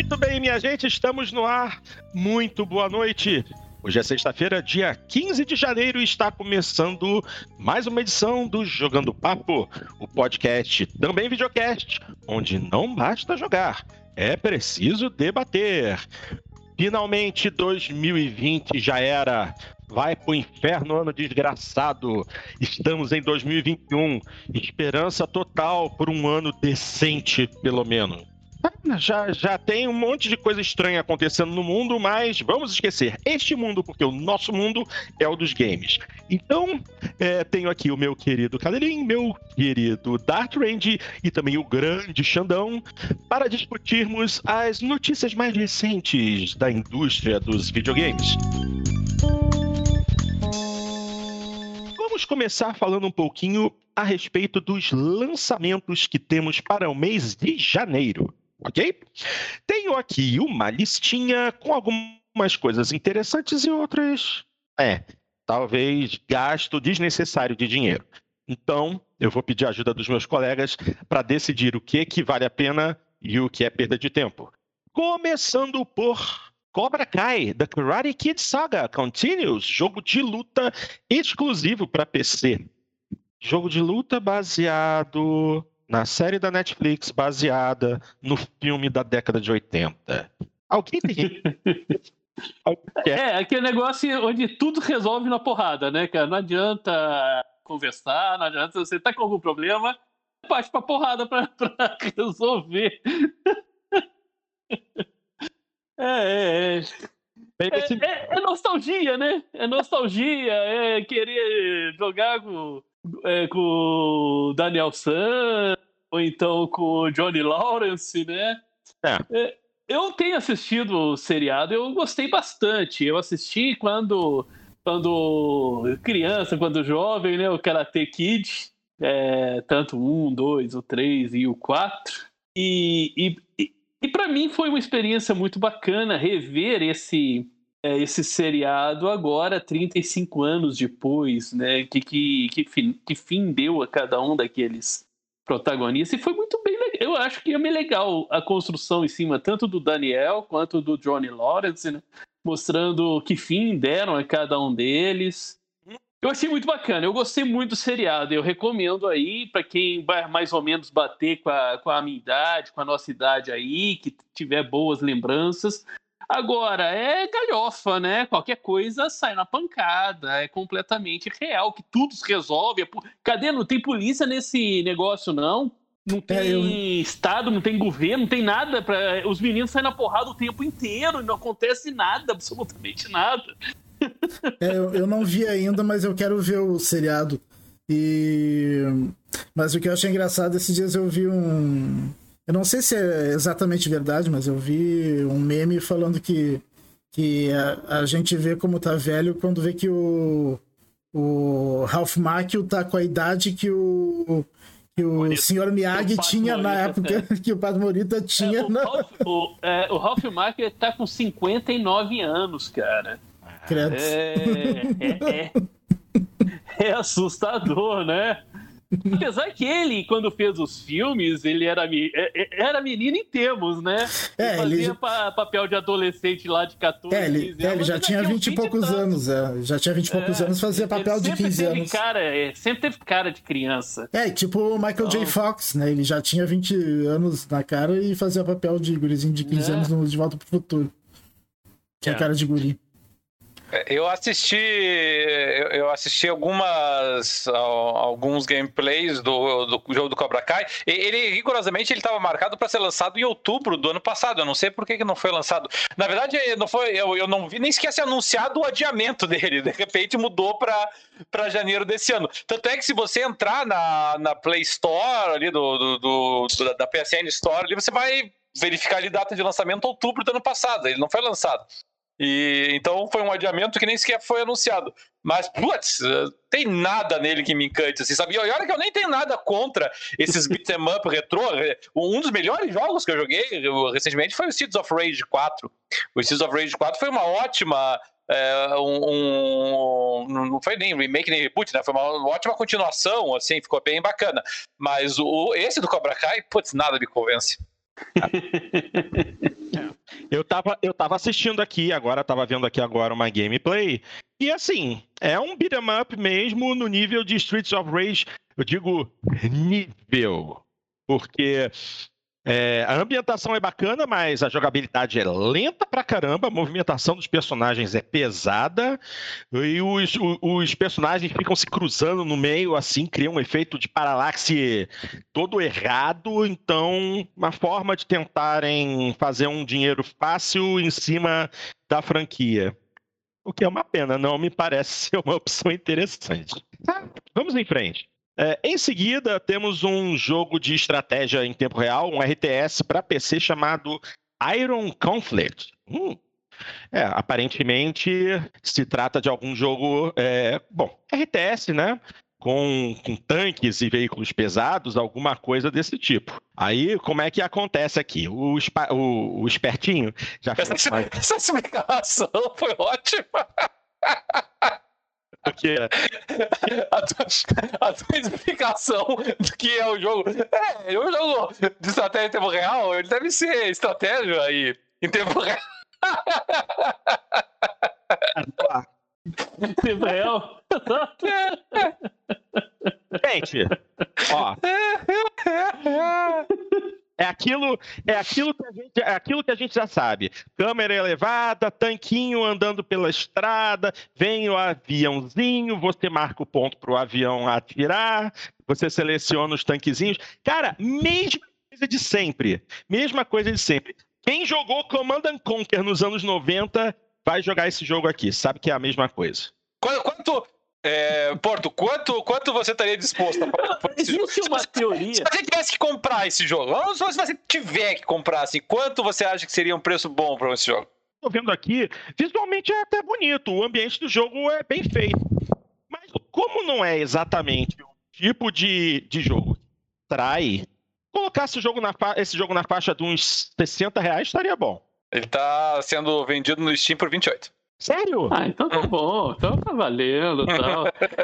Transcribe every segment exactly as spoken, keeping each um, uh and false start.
Muito bem, minha gente, estamos no ar. Muito boa noite. Hoje é sexta-feira, dia quinze de janeiro, e está começando mais uma edição do Jogando Papo, o podcast, também videocast, onde não basta jogar, é preciso debater. Finalmente, dois mil e vinte já era. Vai pro inferno, ano desgraçado. Estamos em dois mil e vinte e um. Esperança total por um ano decente, pelo menos. Já, já tem um monte de coisa estranha acontecendo no mundo, mas vamos esquecer este mundo, porque o nosso mundo é o dos games. Então, é, tenho aqui o meu querido Cadelinho, meu querido Dart Range e também o grande Xandão para discutirmos as notícias mais recentes da indústria dos videogames. Vamos começar falando um pouquinho a respeito dos lançamentos que temos para o mês de janeiro. Ok? Tenho aqui uma listinha com algumas coisas interessantes e outras, é, talvez gasto desnecessário de dinheiro. Então, eu vou pedir a ajuda dos meus colegas para decidir o que, que vale a pena e o que é perda de tempo. Começando por Cobra Kai, The Karate Kid Saga Continues, jogo de luta exclusivo para P C. Jogo de luta baseado na série da Netflix, baseada no filme da década de oitenta. Alguém tem... É, aquele negócio onde tudo resolve na porrada, né, cara? Não adianta conversar, não adianta... Você tá com algum problema, parte pra porrada pra, pra resolver. É, é, é. É, é, é nostalgia, né? É nostalgia, é querer jogar com... É, com o Daniel San, ou então com o Johnny Lawrence, né? É. É, eu tenho assistido o seriado, eu gostei bastante. Eu assisti quando, quando criança, quando jovem, né? O Karate Kid, é, tanto o um, dois, o três e o quatro. E, e, e, e para mim foi uma experiência muito bacana rever esse... É, esse seriado agora, trinta e cinco anos depois, né? Que, que, que, fim, que fim deu a cada um daqueles protagonistas. E foi muito bem legal. Eu acho que é bem legal a construção em cima, tanto do Daniel quanto do Johnny Lawrence, né? Mostrando que fim deram a cada um deles. Eu achei muito bacana. Eu gostei muito do seriado. Eu recomendo aí para quem vai mais ou menos bater com a, com a minha idade, com a nossa idade aí, que tiver boas lembranças. Agora, é galhofa, né? Qualquer coisa sai na pancada, é completamente real, que tudo se resolve. Cadê? Não tem polícia nesse negócio, não? Não tem é, eu... Estado, não tem governo, não tem nada. Pra... Os meninos saem na porrada o tempo inteiro e não acontece nada, absolutamente nada. É, eu, eu não vi ainda, mas eu quero ver o seriado. E... Mas o que eu achei engraçado, esses dias eu vi um... Eu não sei se é exatamente verdade, mas eu vi um meme falando que, que a, a gente vê como tá velho quando vê que o, o Ralph Macchio tá com a idade que o, que o Morita. senhor Miyagi tinha Morita, na época é. que o Padre Morita tinha. É, o, na... Ralph, o, é, o Ralph Macchio tá com cinquenta e nove anos, cara. Credo. É, é, é, é assustador, né? Apesar que ele, quando fez os filmes, ele era, era menino em termos, né? É, ele fazia ele... pa, papel de adolescente lá de catorze, é, ele, quinze anos. É, ele já tinha vinte e poucos anos, é. Já tinha vinte e poucos é, anos, fazia papel de quinze teve anos. Cara, é, sempre teve cara de criança. É, tipo o Michael então... J. Fox, né? Ele já tinha vinte anos na cara e fazia papel de gurizinho de quinze é. anos no De Volta pro Futuro. Tinha é. cara de guri. Eu assisti eu assisti algumas alguns gameplays do, do jogo do Cobra Kai. Ele, rigorosamente, ele estava marcado para ser lançado em outubro do ano passado. Eu não sei por que, que não foi lançado. Na verdade, não foi, eu, eu não vi nem sequer ser anunciado o adiamento dele. De repente, mudou para janeiro desse ano. Tanto é que se você entrar na, na Play Store, ali do, do, do, do, da P S N Store, ali você vai verificar ali data de lançamento outubro do ano passado. Ele não foi lançado. E, então foi um adiamento que nem sequer foi anunciado. Mas, putz, tem nada nele que me encante, assim, sabe? E olha que eu nem tenho nada contra esses beat'em up retrô. Um dos melhores jogos que eu joguei recentemente foi o Streets of Rage quatro. O Streets of Rage quatro foi uma ótima... É, um, um, não foi nem remake nem reboot, né? Foi uma ótima continuação, assim, ficou bem bacana. Mas o, esse do Cobra Kai, putz, nada me convence. Eu tava, eu tava assistindo aqui, agora tava vendo aqui agora uma gameplay, e assim, é um beat'em up mesmo no nível de Streets of Rage, eu digo nível, porque é, a ambientação é bacana, mas a jogabilidade é lenta pra caramba, a movimentação dos personagens é pesada, e os, os, os personagens ficam se cruzando no meio, assim, criam um efeito de paralaxe todo errado, então uma forma de tentarem fazer um dinheiro fácil em cima da franquia. O que é uma pena, não me parece ser uma opção interessante. Vamos em frente. É, em seguida, temos um jogo de estratégia em tempo real, um R T S para P C chamado Iron Conflict. Hum. É, aparentemente se trata de algum jogo, é, bom, R T S, né? Com, com tanques e veículos pesados, alguma coisa desse tipo. Aí, como é que acontece aqui? O, o, o espertinho já fez... Essa, essa explicação foi ótima! Porque... A tua, a tua explicação do que é o jogo. É, o jogo de estratégia em tempo real, ele deve ser estratégia aí em tempo real. Em tempo real? Gente, ó. É aquilo, é, aquilo que a gente, é aquilo que a gente já sabe. Câmera elevada, tanquinho andando pela estrada, vem o aviãozinho, você marca o ponto para o avião atirar, você seleciona os tanquezinhos. Cara, mesma coisa de sempre. Mesma coisa de sempre. Quem jogou Command and Conquer nos anos noventa vai jogar esse jogo aqui. Sabe que é a mesma coisa. Quanto... quanto... É, Porto, quanto, quanto você estaria disposto a pagar por esse Existe jogo? uma se teoria. Se você tivesse que comprar esse jogo, ou se você tiver que comprar, assim, quanto você acha que seria um preço bom para esse jogo? Tô vendo aqui, visualmente é até bonito, o ambiente do jogo é bem feito. Mas como não é exatamente o tipo de, de jogo que trai, colocar esse jogo, na fa- esse jogo na faixa de uns sessenta reais estaria bom. Ele tá sendo vendido no Steam por vinte e oito. Sério? Ah, então tá bom, então tá valendo e tal.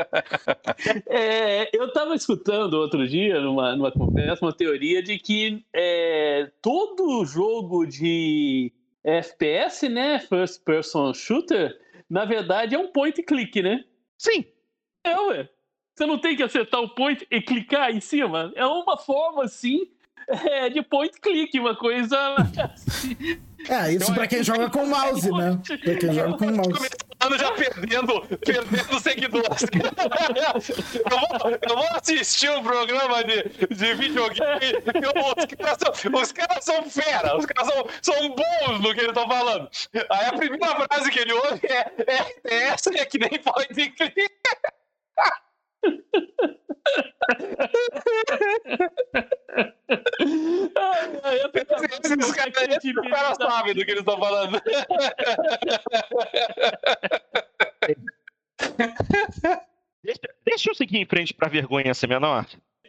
É, eu tava escutando outro dia, numa, numa conversa, uma teoria de que é, todo jogo de F P S, né, First Person Shooter, na verdade é um point and click, né? Sim. É, ué. Você não tem que acertar o point e clicar em cima? É uma forma, assim, é, de point and click, uma coisa assim. É, isso Então, pra quem joga com mouse, né? Pra quem joga com mouse. Começando já perdendo, perdendo seguidores. Eu vou, eu vou assistir um programa de, de videogame. Os caras, são, os caras são fera, os caras são, são bons no que eles estão falando. Aí a primeira frase que ele ouve é R T S, é que nem point and click. Ai, ai, eu tentava- Esses caras, esses caras sabem do que eles estão falando. Deixa, deixa eu seguir em frente pra vergonha ser menor.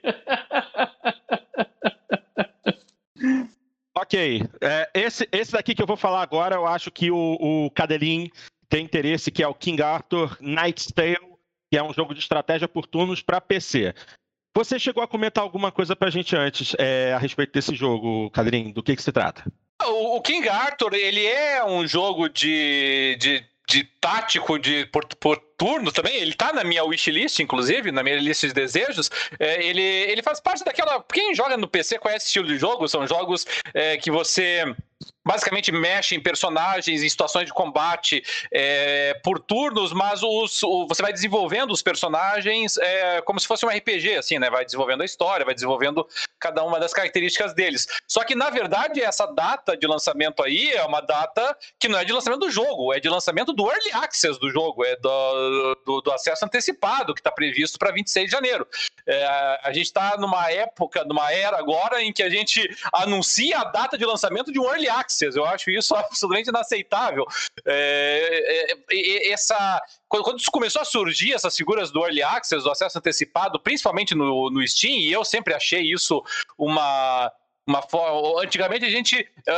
Ok, é, esse, esse daqui que eu vou falar agora, eu acho que o, o Cadelin tem interesse, que é o King Arthur Knight's Tale, que é um jogo de estratégia por turnos para P C. Você chegou a comentar alguma coisa pra gente antes é, a respeito desse jogo, Cadelin? Do que, que se trata? O, o King Arthur, ele é um jogo de... de... de tático de por, por turno também, ele tá na minha wishlist, inclusive, na minha lista de desejos. É, ele, ele faz parte daquela... Quem joga no P C conhece esse estilo de jogo, são jogos é, que você basicamente mexe em personagens, em situações de combate é, por turnos, mas os, o, você vai desenvolvendo os personagens é, como se fosse um R P G, assim, né? Vai desenvolvendo a história, vai desenvolvendo cada uma das características deles. Só que, na verdade, essa data de lançamento aí é uma data que não é de lançamento do jogo, é de lançamento do Early Access do jogo, é do, do, do acesso antecipado, que está previsto para vinte e seis de janeiro. É, a gente está numa época, numa era agora em que a gente anuncia a data de lançamento de um Early Access. Eu acho isso absolutamente inaceitável. É, é, é, essa, quando começou a surgir essas figuras do Early Access, do acesso antecipado, principalmente no, no Steam, e eu sempre achei isso uma... uma forma... Antigamente a gente... Uh,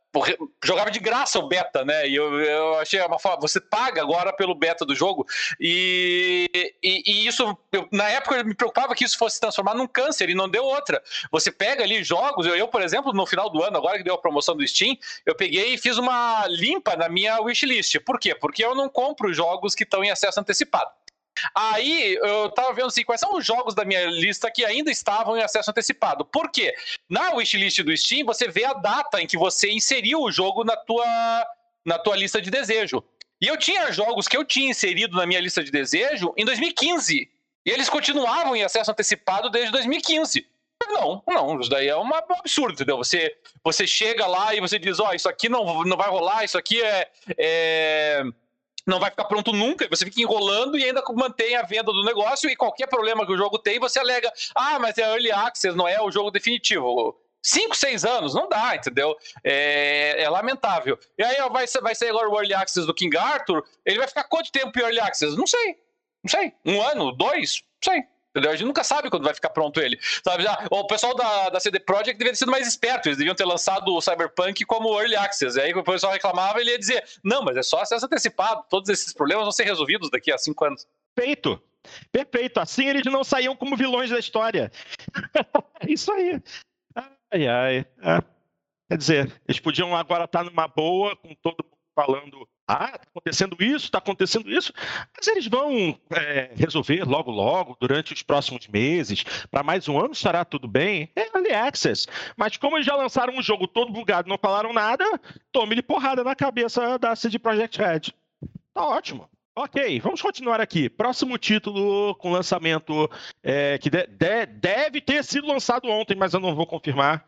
jogava de graça o beta, né? E eu, eu achei uma forma, você paga agora pelo beta do jogo. E, e, e isso, eu, na época, eu me preocupava que isso fosse se transformar num câncer e não deu outra. Você pega ali jogos, eu, eu, por exemplo, no final do ano, agora que deu a promoção do Steam, eu peguei e fiz uma limpa na minha wishlist. Por quê? Porque eu não compro jogos que estão em acesso antecipado. Aí eu tava vendo assim, quais são os jogos da minha lista que ainda estavam em acesso antecipado. Por quê? Na wishlist do Steam, você vê a data em que você inseriu o jogo na tua, na tua lista de desejo. E eu tinha jogos que eu tinha inserido na minha lista de desejo em dois mil e quinze. E eles continuavam em acesso antecipado desde dois mil e quinze. Não, não, isso daí é uma, um absurdo, entendeu? Você, você chega lá e você diz, ó, oh, isso aqui não, não vai rolar, isso aqui é... é... não vai ficar pronto nunca, você fica enrolando e ainda mantém a venda do negócio, e qualquer problema que o jogo tem, você alega, ah, mas é Early Access, não é o jogo definitivo. Cinco, seis anos, não dá, entendeu? É, é lamentável. E aí vai, vai sair agora o Early Access do King Arthur, ele vai ficar quanto tempo em Early Access? Não sei, não sei. Um ano, dois? Não sei. Entendeu? A gente nunca sabe quando vai ficar pronto ele. Sabe? O pessoal da, da C D Projekt deveria ter sido mais esperto. Eles deviam ter lançado o Cyberpunk como Early Access. Aí o pessoal reclamava, ele ia dizer, não, mas é só acesso antecipado. Todos esses problemas vão ser resolvidos daqui a cinco anos. Perfeito. Perfeito. Assim eles não saíam como vilões da história. É isso aí. Ai, ai. É. Quer dizer, eles podiam agora estar numa boa, com todo mundo falando, ah, tá acontecendo isso, tá acontecendo isso, mas eles vão é, resolver logo, logo, durante os próximos meses, para mais um ano estará tudo bem, é Early Access, mas como eles já lançaram um jogo todo bugado e não falaram nada, tome-lhe porrada na cabeça da C D Projekt Red. Tá ótimo. Ok, vamos continuar aqui. Próximo título com lançamento é, que de, de, deve ter sido lançado ontem, mas eu não vou confirmar.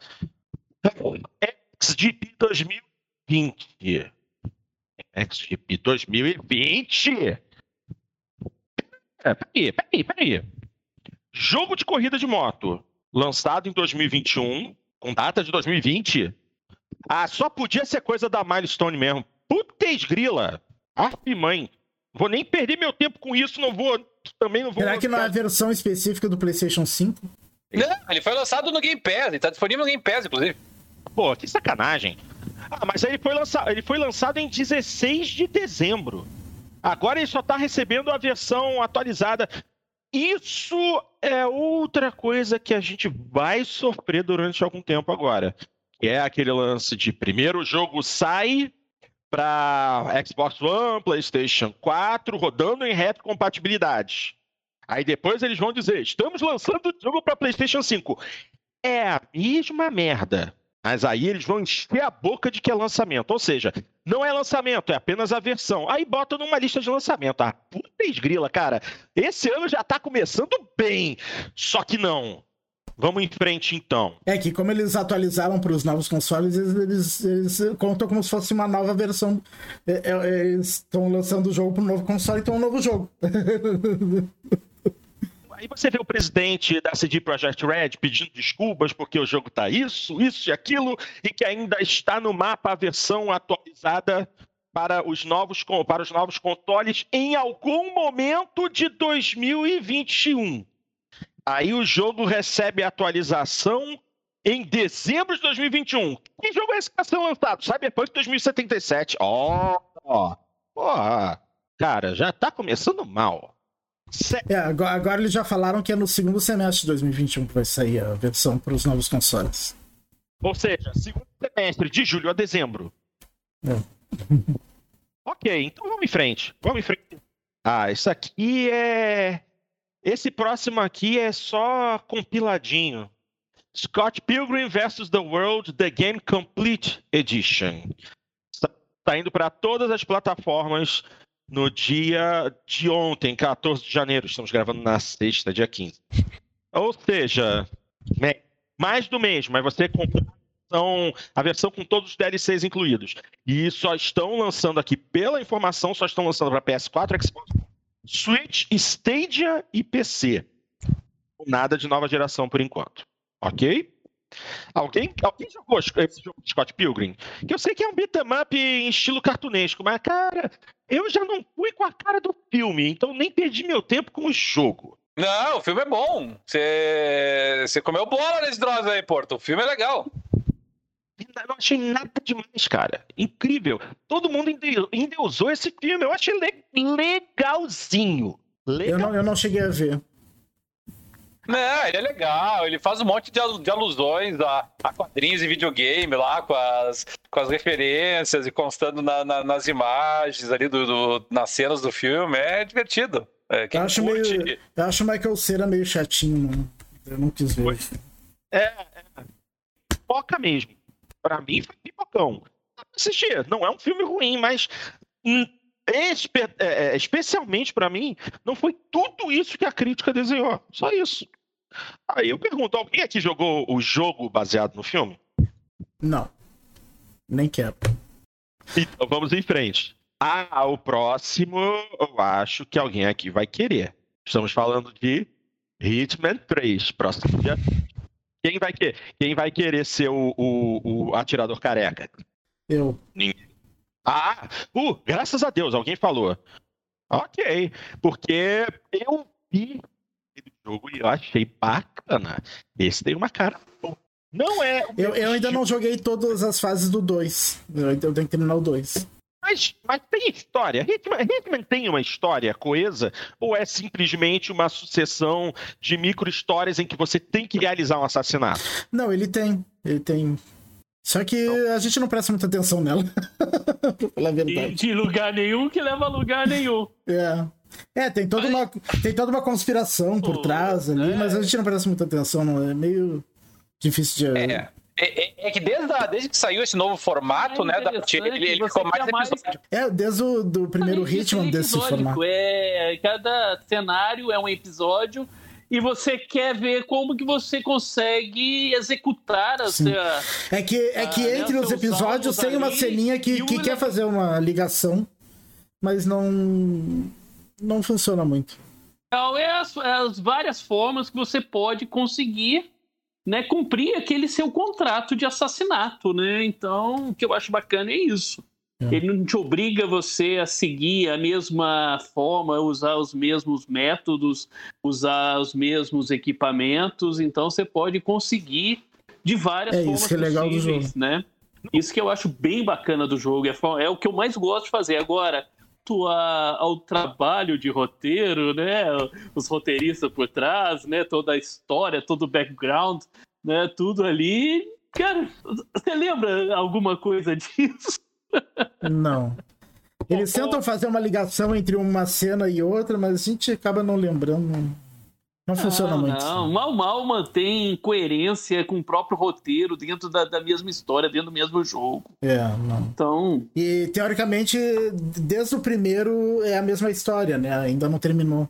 X G P dois mil e vinte. X G P dois mil e vinte? É, peraí, peraí, peraí. Jogo de corrida de moto, lançado em dois mil e vinte e um, com data de dois mil e vinte? Ah, só podia ser coisa da Milestone mesmo. Putz grila. Ah, mãe. Vou nem perder meu tempo com isso, não vou... Também não vou... Será que não é a versão específica do PlayStation cinco? Não, ele foi lançado no Game Pass, ele tá disponível no Game Pass, inclusive. Pô, que sacanagem. Ah, mas ele foi, lançado, ele foi lançado em dezesseis de dezembro. Agora ele só tá recebendo a versão atualizada. Isso é outra coisa que a gente vai sofrer durante algum tempo agora. Que é aquele lance de primeiro o jogo sai para Xbox One, PlayStation quatro, rodando em retrocompatibilidade. Aí depois eles vão dizer, estamos lançando o jogo para PlayStation cinco. É a mesma merda. Mas aí eles vão encher a boca de que é lançamento. Ou seja, não é lançamento, é apenas a versão. Aí bota numa lista de lançamento. Ah, puta esgrila, cara. Esse ano já tá começando bem. Só que não. Vamos em frente, então. É que como eles atualizaram para os novos consoles, eles, eles, eles contam como se fosse uma nova versão. É, é, eles estão lançando o jogo para o novo console, então é um novo jogo. Aí você vê o presidente da C D Projekt Red pedindo desculpas porque o jogo tá isso, isso e aquilo, e que ainda está no mapa a versão atualizada para os novos, para os novos consoles em algum momento de dois mil e vinte e um. Aí o jogo recebe atualização em dezembro de dois mil e vinte e um. Que jogo é esse que está sendo lançado? Cyberpunk dois mil e setenta e sete. Ó, ó, porra. Cara, já tá começando mal. É, agora, agora eles já falaram que é no segundo semestre de dois mil e vinte e um que vai sair a versão para os novos consoles. Ou seja, segundo semestre, de julho a dezembro. É. Ok, então vamos em frente. Vamos em frente. Ah, isso aqui é... Esse próximo aqui é só compiladinho. Scott Pilgrim versus The World, The Game Complete Edition. Está indo para todas as plataformas no dia de ontem, quatorze de janeiro. Estamos gravando na sexta, dia quinze. Ou seja, mais do mesmo, mas você compra a versão com todos os D L Cs incluídos. E só estão lançando aqui, pela informação, só estão lançando para P S quatro, Xbox, Switch, Stadia e P C. Nada de nova geração por enquanto. Ok? Alguém, alguém jogou esse jogo de Scott Pilgrim? Que eu sei que é um beat'em up em estilo cartunesco, mas, cara, eu já não fui com a cara do filme, então nem perdi meu tempo com o jogo. Não, o filme é bom. Você comeu bola nesse droga aí, Porto. O filme é legal. não achei nada demais, cara. Incrível. Todo mundo endeusou esse filme. Eu achei le- legalzinho. Legal. Eu, não, eu não cheguei a ver. Não, ele é legal, ele faz um monte de, de alusões a, a quadrinhos e videogame lá, com as, com as referências e constando na, na, nas imagens ali, do, do, nas cenas do filme. É divertido. É, eu, acho meio, eu acho o Michael Cera meio chatinho, mano. Eu não quis ver. É, é. Pipoca mesmo. Pra mim foi pipocão. Assistir, não é um filme ruim, mas hum, espe é, especialmente pra mim, não foi tudo isso que a crítica desenhou. Só isso. Aí eu pergunto, alguém aqui jogou o jogo baseado no filme? Não. Nem quero. Então vamos em frente. Ah, o próximo, eu acho que alguém aqui vai querer. Estamos falando de Hitman três, próximo dia. Quem vai, que... Quem vai querer ser o, o, o atirador careca? Eu. Ninguém. Ah, uh, graças a Deus, alguém falou. Ok, porque eu vi aquele jogo e eu achei bacana. Esse tem uma cara boa. Não é... Eu, eu ainda não joguei todas as fases do dois. Eu, eu tenho que terminar o dois. Mas, mas tem história? Hitman, Hitman tem uma história coesa? Ou é simplesmente uma sucessão de micro-histórias em que você tem que realizar um assassinato? Não, ele tem. Ele tem. Só que a gente não presta muita atenção nela. Pra falar a verdade. De lugar nenhum que leva a lugar nenhum. É. É, tem toda uma, tem toda uma conspiração por Pô, trás ali, é. mas a gente não presta muita atenção, não. É meio difícil de. É. É, é que desde, a, desde que saiu esse novo formato, é né, da, ele, ele ficou mais episódio. É, desde o do primeiro Hitman desse formato. É, cada cenário é um episódio e você quer ver como que você consegue executar a sua... É que, é que ah, entre né, os episódios tem uma ceninha que, que quer fazer uma ligação, mas não, não funciona muito. Então, é as, as várias formas que você pode conseguir, né, cumprir aquele seu contrato de assassinato, né? Então, o que eu acho bacana é isso. É. Ele não te obriga você a seguir a mesma forma, usar os mesmos métodos, usar os mesmos equipamentos. Então, você pode conseguir de várias é formas isso que é legal do jogo, né? Isso que eu acho bem bacana do jogo. É, é o que eu mais gosto de fazer. Agora, a, ao trabalho de roteiro, né? Os roteiristas por trás, né? Toda a história, todo o background, né? Tudo ali. Cara, você lembra alguma coisa disso? Não. Eles tentam fazer uma ligação entre uma cena e outra, mas a gente acaba não lembrando. Não funciona não, muito. Não, mal, mal mantém coerência com o próprio roteiro dentro da, da mesma história, dentro do mesmo jogo. É, não. Então... E, teoricamente, desde o primeiro é a mesma história, né? Ainda não terminou.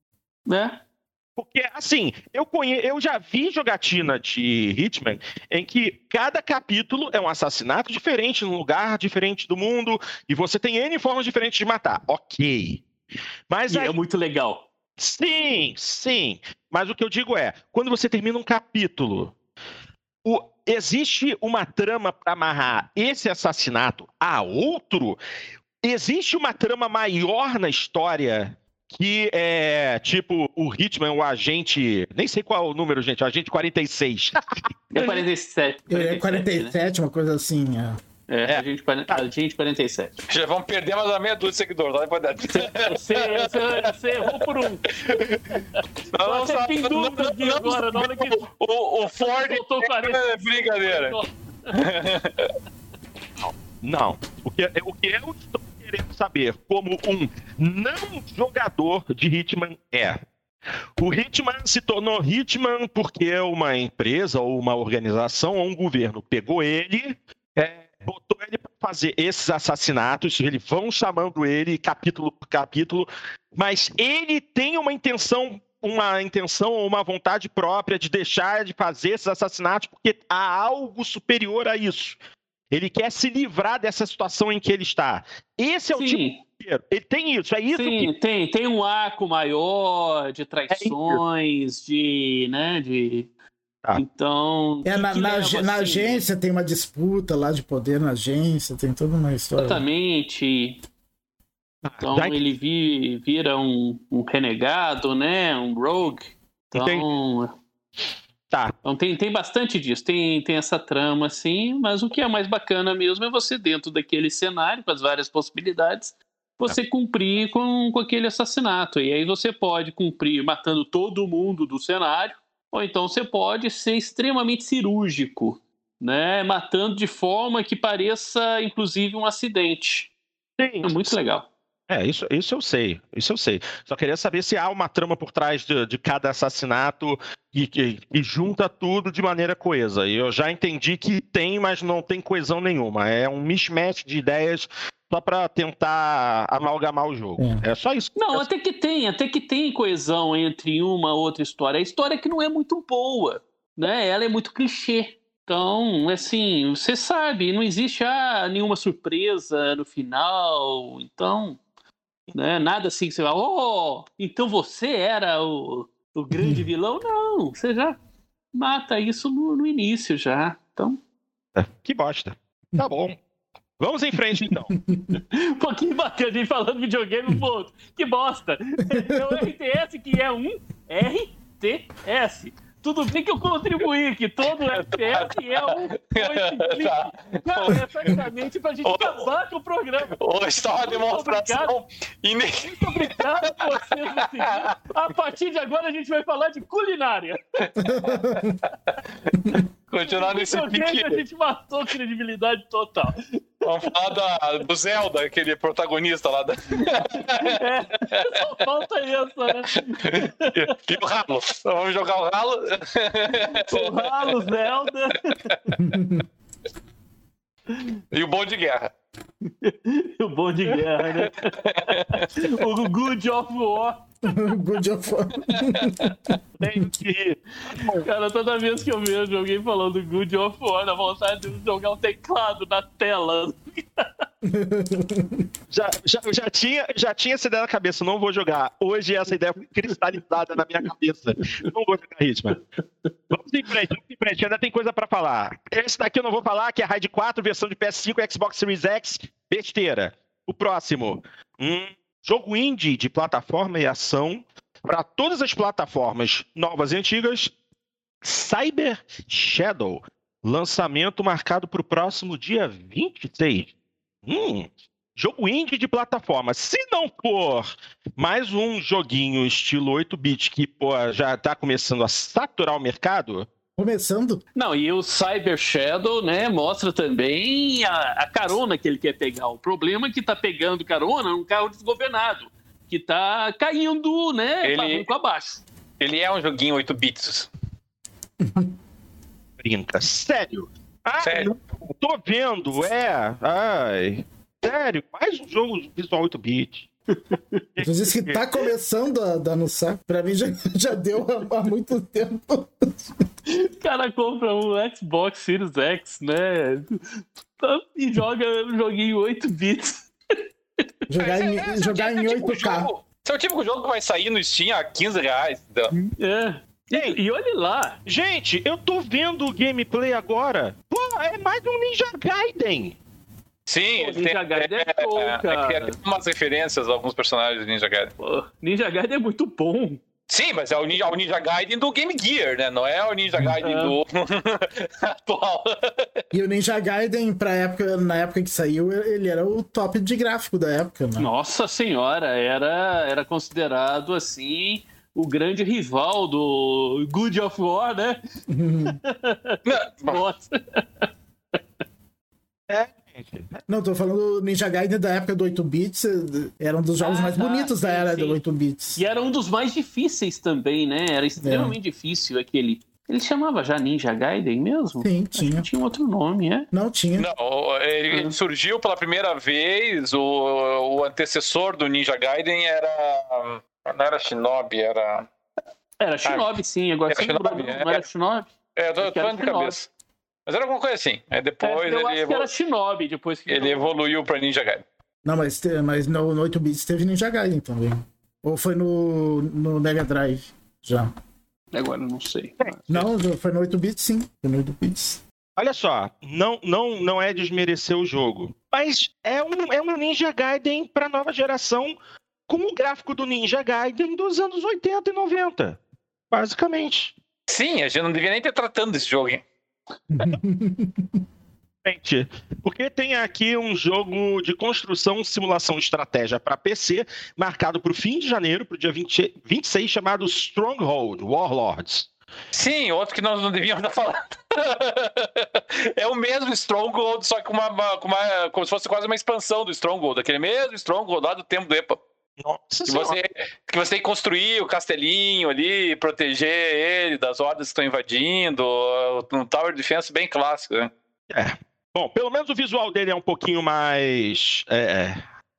Né? Porque, assim, eu, conhe... eu já vi jogatina de Hitman em que cada capítulo é um assassinato diferente, num lugar diferente do mundo, e você tem N formas diferentes de matar. Ok. Mas e aí... é muito legal. Sim, sim. Mas o que eu digo é, quando você termina um capítulo, o... existe uma trama para amarrar esse assassinato a outro? Existe uma trama maior na história que é, tipo, o Hitman, o agente... Nem sei qual é o número, gente. O agente quarenta e seis. É quarenta e sete. quarenta e sete, é quarenta e sete, né? Uma coisa assim, é. É, é. Agente, agente quarenta e sete. Já vamos perder mais uma meia dúzia de seguidores. Você, você, você, você errou por um. Não, você não, tem não, dúvida não, aqui não, agora, na hora que... O, o Ford é brincadeira. Não. O que, o que eu estou querendo saber, como um não jogador de Hitman é... O Hitman se tornou Hitman porque uma empresa ou uma organização ou um governo pegou ele, é, botou ele para fazer esses assassinatos, eles vão chamando ele capítulo por capítulo, mas ele tem uma intenção, uma intenção ou uma vontade própria de deixar de fazer esses assassinatos porque há algo superior a isso. Ele quer se livrar dessa situação em que ele está. Esse é o Sim. tipo... Ele tem isso, é isso Sim, que... tem, tem um arco maior de traições, é de, né, de... Ah. Então... É, na, na, leva, na assim, agência tem uma disputa lá de poder na agência, tem toda uma história. Exatamente. Então Já... ele vi, vira um, um renegado, né, um rogue. Então... Tá. Então tem, tem bastante disso, tem, tem essa trama, assim, mas o que é mais bacana mesmo é você, dentro daquele cenário, com as várias possibilidades, você tá. cumprir com, com aquele assassinato. E aí você pode cumprir matando todo mundo do cenário, ou então você pode ser extremamente cirúrgico, né? Matando de forma que pareça, inclusive, um acidente. Sim. É muito legal. É, isso, isso eu sei, isso eu sei. Só queria saber se há uma trama por trás de, de cada assassinato e que junta tudo de maneira coesa. E eu já entendi que tem, mas não tem coesão nenhuma. É um mismatch de ideias só para tentar amalgamar o jogo. É, é só isso. Não, até que tem, até que tem coesão entre uma e outra história. A história que não é muito boa, né? Ela é muito clichê. Então, assim, você sabe, não existe ah, nenhuma surpresa no final. Então... Né? Nada assim que você vai, oh, então você era o, o grande vilão? Não, você já mata isso no, no início já. Então... É, que bosta. Tá bom. Vamos em frente, então. Um pouquinho bacana, a gente falando videogame, pô, que bosta. É o R T S que é um R T S. Tudo bem que eu contribuí, que todo o F P S é um tá. Cara, é praticamente pra gente acabar com o programa. Hoje está uma demonstração. Muito obrigado por vocês no seguir. A partir de agora a gente vai falar de culinária. Continuar nesse pique. A gente matou credibilidade total. Vamos falar da, do Zelda, aquele protagonista lá da... É, só falta isso, né? E o ralo. Vamos jogar o ralo. O ralo, Zelda. E o bom de guerra. O bom de guerra, né? O Good of War. Good of War. Tem que rir. Cara, toda vez que eu vejo alguém falando Good of War, dá vontade de jogar um teclado na tela. Já, já, já, tinha, já tinha essa ideia na cabeça, não vou jogar. Hoje essa ideia foi cristalizada na minha cabeça. Não vou jogar Hitman. Vamos em frente, vamos em frente, ainda tem coisa pra falar. Esse daqui eu não vou falar, que é Raid quatro, versão de P S cinco, Xbox Series X, besteira. O próximo, um jogo indie de plataforma e ação para todas as plataformas novas e antigas, Cyber Shadow. Lançamento marcado para o próximo dia vinte e seis. Hum, jogo indie de plataforma. Se não for mais um joguinho estilo oito bit que pô, já está começando a saturar o mercado... Começando? Não, e o Cyber Shadow, né, mostra também a, a carona que ele quer pegar. O problema é que tá pegando carona num carro desgovernado, que tá caindo, né, ele, com abaixo. Ele é um joguinho oito bits. Brinca, sério? Ah, sério? Não, tô vendo, é. Ai, sério, mais um jogo visual oito bit. Tu disse que tá começando a dar no saco. Pra mim já, já deu há, há muito tempo. O cara compra um Xbox Series X, né? E joga um joguinho oito bits. Jogar em, é, jogar em oito K. Esse é o típico jogo que vai sair no Steam a quinze reais. Então. É. E, e olhe lá. Gente, eu tô vendo o gameplay agora. Pô, é mais um Ninja Gaiden. Sim, Pô, Ninja tem, Gaiden é, é bom, é, cara. É, tem umas referências a alguns personagens de Ninja Gaiden. Pô, Ninja Gaiden é muito bom. Sim, mas é o Ninja, o Ninja Gaiden do Game Gear, né? Não é o Ninja Gaiden é. do atual. E o Ninja Gaiden, pra época, na época que saiu, ele era o top de gráfico da época, né? Nossa senhora, era, era considerado, assim, o grande rival do Good of War, né? Nossa. É. Não, tô falando do Ninja Gaiden da época do oito bits, era um dos jogos ah, mais tá, bonitos sim, da era sim. do oito bits. E era um dos mais difíceis também, né? Era extremamente é. difícil aquele. Ele chamava já Ninja Gaiden mesmo? Sim, tinha. Tinha outro nome, é? Não, tinha. Não, ele ah. surgiu pela primeira vez, o, o antecessor do Ninja Gaiden era... Não era Shinobi, era... Era Shinobi, ah, sim. Agora era Shinobi, não, não era Shinobi? É, eu tô falando de cabeça. Mas era alguma coisa assim. Aí depois é, eu ele acho evolu... que era Shinobi, depois que ele evoluiu pra Ninja Gaiden. Não, mas, mas no, no oito bits teve Ninja Gaiden também. Ou foi no, no Mega Drive já? Agora eu não sei. Não, foi no oito bits sim. Foi no oito bits. Olha só, não, não, não é desmerecer o jogo, mas é um, é um Ninja Gaiden pra nova geração com o gráfico do Ninja Gaiden dos anos oitenta e noventa. Basicamente. Sim, a gente não devia nem ter tratando desse jogo, hein? Gente, porque tem aqui um jogo de construção, simulação, estratégia para P C, marcado para o fim de janeiro, para o dia vinte, vinte e seis, chamado Stronghold Warlords. Sim, outro que nós não devíamos estar falando. É o mesmo Stronghold, só que uma, uma, com uma, como se fosse quase uma expansão do Stronghold, aquele mesmo Stronghold lá do tempo do EPA. Nossa que você, que você tem que construir o castelinho ali, proteger ele das hordas que estão invadindo, um Tower Defense bem clássico, né? É. Bom, pelo menos o visual dele é um pouquinho mais é,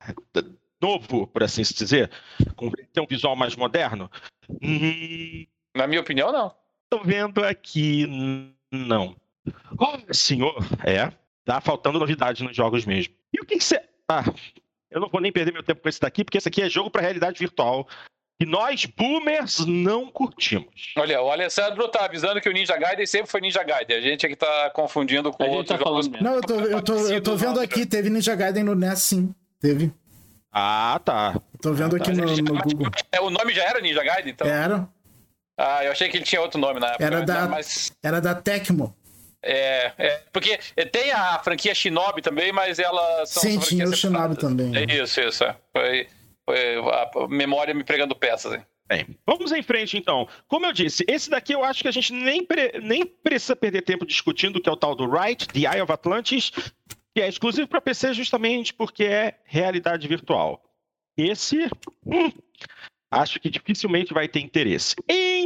novo, por assim se dizer. Tem um visual mais moderno. Hum... Na minha opinião, não. Tô vendo aqui, não. Oh, senhor, é. Tá faltando novidade nos jogos mesmo. E o que você... Ah, eu não vou nem perder meu tempo com esse daqui, porque esse aqui é jogo para realidade virtual. E nós, boomers, não curtimos. Olha, o Alessandro tá avisando que o Ninja Gaiden sempre foi Ninja Gaiden. A gente aqui tá confundindo com outros tá jogos. Falando... Não, eu tô, eu tô, eu tô vendo aqui, teve Ninja Gaiden no N E S, sim. Teve. Ah, tá. Eu tô vendo ah, aqui tá. no, no Google. O nome já era Ninja Gaiden, então? Era. Ah, eu achei que ele tinha outro nome na época. Era da, mas... era da Tecmo. É, é, porque tem a franquia Shinobi também, mas elas são... Sim, tinha o Shinobi também. É isso, isso. É. Foi, foi a memória me pregando peças, hein? Bem, vamos em frente então. Como eu disse, esse daqui eu acho que a gente nem, pre... nem precisa perder tempo discutindo, que é o tal do Right, The Eye of Atlantis, que é exclusivo para P C justamente porque é realidade virtual. Esse, hum, acho que dificilmente vai ter interesse. Em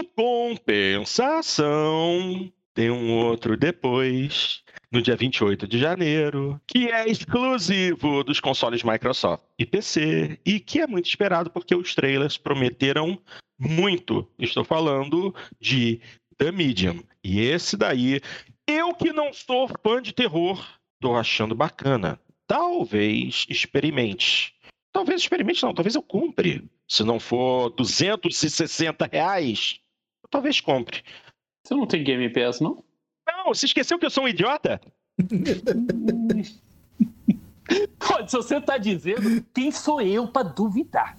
compensação, tem um outro depois, no dia vinte e oito de janeiro, que é exclusivo dos consoles Microsoft e P C, e que é muito esperado porque os trailers prometeram muito. Estou falando de The Medium. E esse daí, eu que não sou fã de terror, tô achando bacana. Talvez experimente. Talvez experimente não, talvez eu compre. Se não for duzentos e sessenta reais, eu talvez compre. Você não tem Game Pass, não? Não, você esqueceu que eu sou um idiota? Pô, se você tá dizendo, quem sou eu pra duvidar?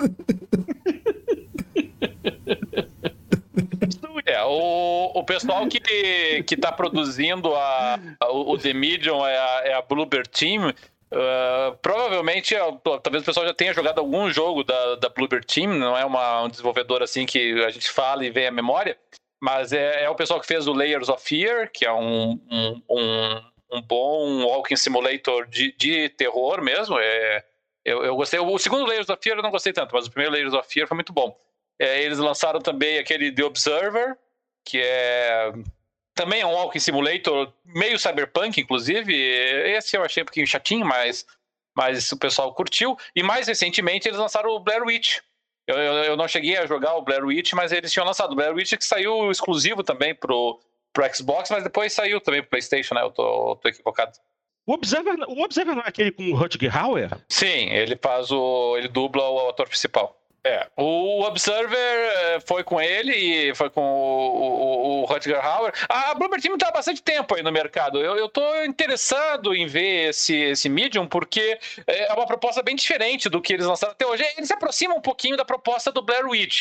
É, o, o pessoal que, que tá produzindo a, a, o The Medium é a, é a Bloober Team. Uh, provavelmente, talvez o pessoal já tenha jogado algum jogo da, da Bloober Team, não é uma, um desenvolvedor assim que a gente fala e vem à memória, mas é, é o pessoal que fez o Layers of Fear, que é um, um, um, um bom walking simulator de, de terror mesmo. É, eu, eu gostei. O segundo Layers of Fear eu não gostei tanto, mas o primeiro Layers of Fear foi muito bom. É, eles lançaram também aquele The Observer, que é também é um walking simulator meio cyberpunk, inclusive. Esse eu achei um pouquinho chatinho, mas, mas o pessoal curtiu. E mais recentemente eles lançaram o Blair Witch. Eu, eu, eu não cheguei a jogar o Blair Witch, mas eles tinham lançado o Blair Witch, que saiu exclusivo também pro, pro Xbox, mas depois saiu também pro PlayStation, né? Eu tô, tô equivocado. O Observer, o Observer não é aquele com o Rutger Hauer? Sim, ele faz o. ele dubla o ator principal. É, o Observer foi com ele e foi com o, o, o Rutger Hauer. A Bloober Team está há bastante tempo aí no mercado. Eu, eu tô interessado em ver esse, esse Medium porque é uma proposta bem diferente do que eles lançaram até hoje. Eles se aproximam um pouquinho da proposta do Blair Witch,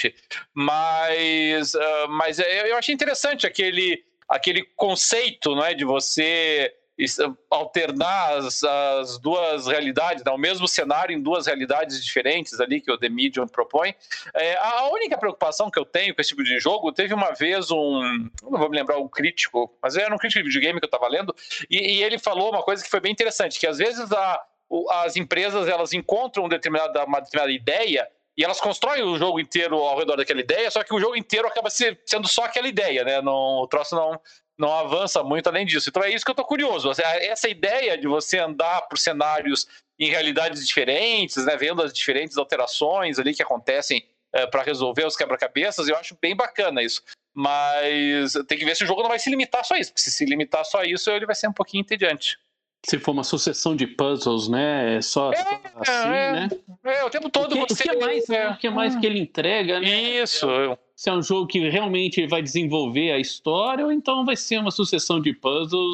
mas, uh, mas eu achei interessante aquele, aquele conceito, não é, de você alternar as, as duas realidades, né? O mesmo cenário em duas realidades diferentes ali que o The Medium propõe. É, a única preocupação que eu tenho com esse tipo de jogo, teve uma vez um, não vou me lembrar, um crítico, mas era um crítico de videogame que eu estava lendo, e, e ele falou uma coisa que foi bem interessante, que às vezes a, as empresas elas encontram uma determinada, uma determinada ideia e elas constroem o jogo inteiro ao redor daquela ideia, só que o jogo inteiro acaba sendo só aquela ideia, né? Não, o troço não não avança muito além disso. Então é isso que eu tô curioso. Essa ideia de você andar por cenários em realidades diferentes, né, vendo as diferentes alterações ali que acontecem é, para resolver os quebra-cabeças, eu acho bem bacana isso. Mas tem que ver se o jogo não vai se limitar só a isso, porque se se limitar só a isso, ele vai ser um pouquinho entediante. Se for uma sucessão de puzzles, né? Só, é, só assim, é, né? É, o tempo todo o que, você... O que é mais, né? O que é mais que ele entrega, né? Isso. Se é um jogo que realmente vai desenvolver a história, ou então vai ser uma sucessão de puzzles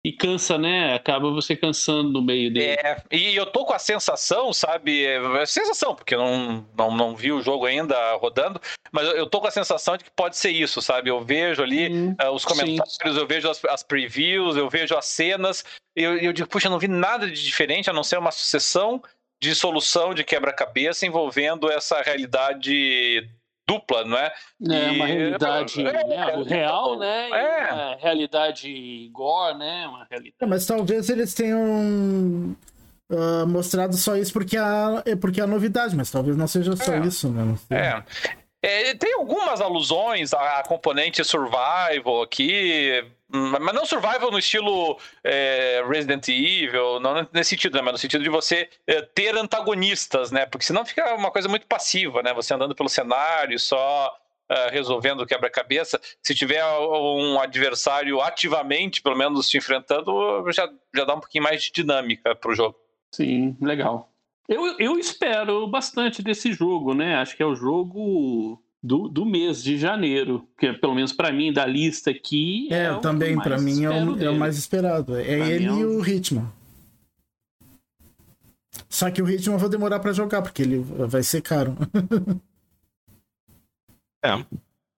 E cansa, né? Acaba você cansando no meio dele. É, e eu tô com a sensação, sabe? É sensação, porque eu não, não, não vi o jogo ainda rodando, mas eu tô com a sensação de que pode ser isso, sabe? Eu vejo ali hum, uh, os comentários, sim. eu vejo as, as previews, eu vejo as cenas, e eu, eu digo, puxa, eu não vi nada de diferente, a não ser uma sucessão de solução de quebra-cabeça envolvendo essa realidade dupla, não é? É, e... uma realidade é, né, o real, né? É. E uma realidade gore, né? Uma realidade... É, mas talvez eles tenham uh, mostrado só isso porque é porque a novidade, mas talvez não seja só é. isso, né? Não sei. É. É, tem algumas alusões à componente survival aqui, mas não survival no estilo é, Resident Evil, não nesse sentido, né? Mas no sentido de você é, ter antagonistas, né? Porque senão fica uma coisa muito passiva, né? Você andando pelo cenário, só uh, resolvendo o quebra-cabeça. Se tiver um adversário ativamente, pelo menos, te enfrentando, já, já dá um pouquinho mais de dinâmica pro jogo. Sim, legal. Eu, eu espero bastante desse jogo, né? Acho que é o jogo do, do mês de janeiro, que pelo menos para mim, da lista aqui... É, é também, para mim é o, é o mais esperado. É pra ele é um... e o Hitman. Só que o Hitman eu vou demorar para jogar, porque ele vai ser caro. É.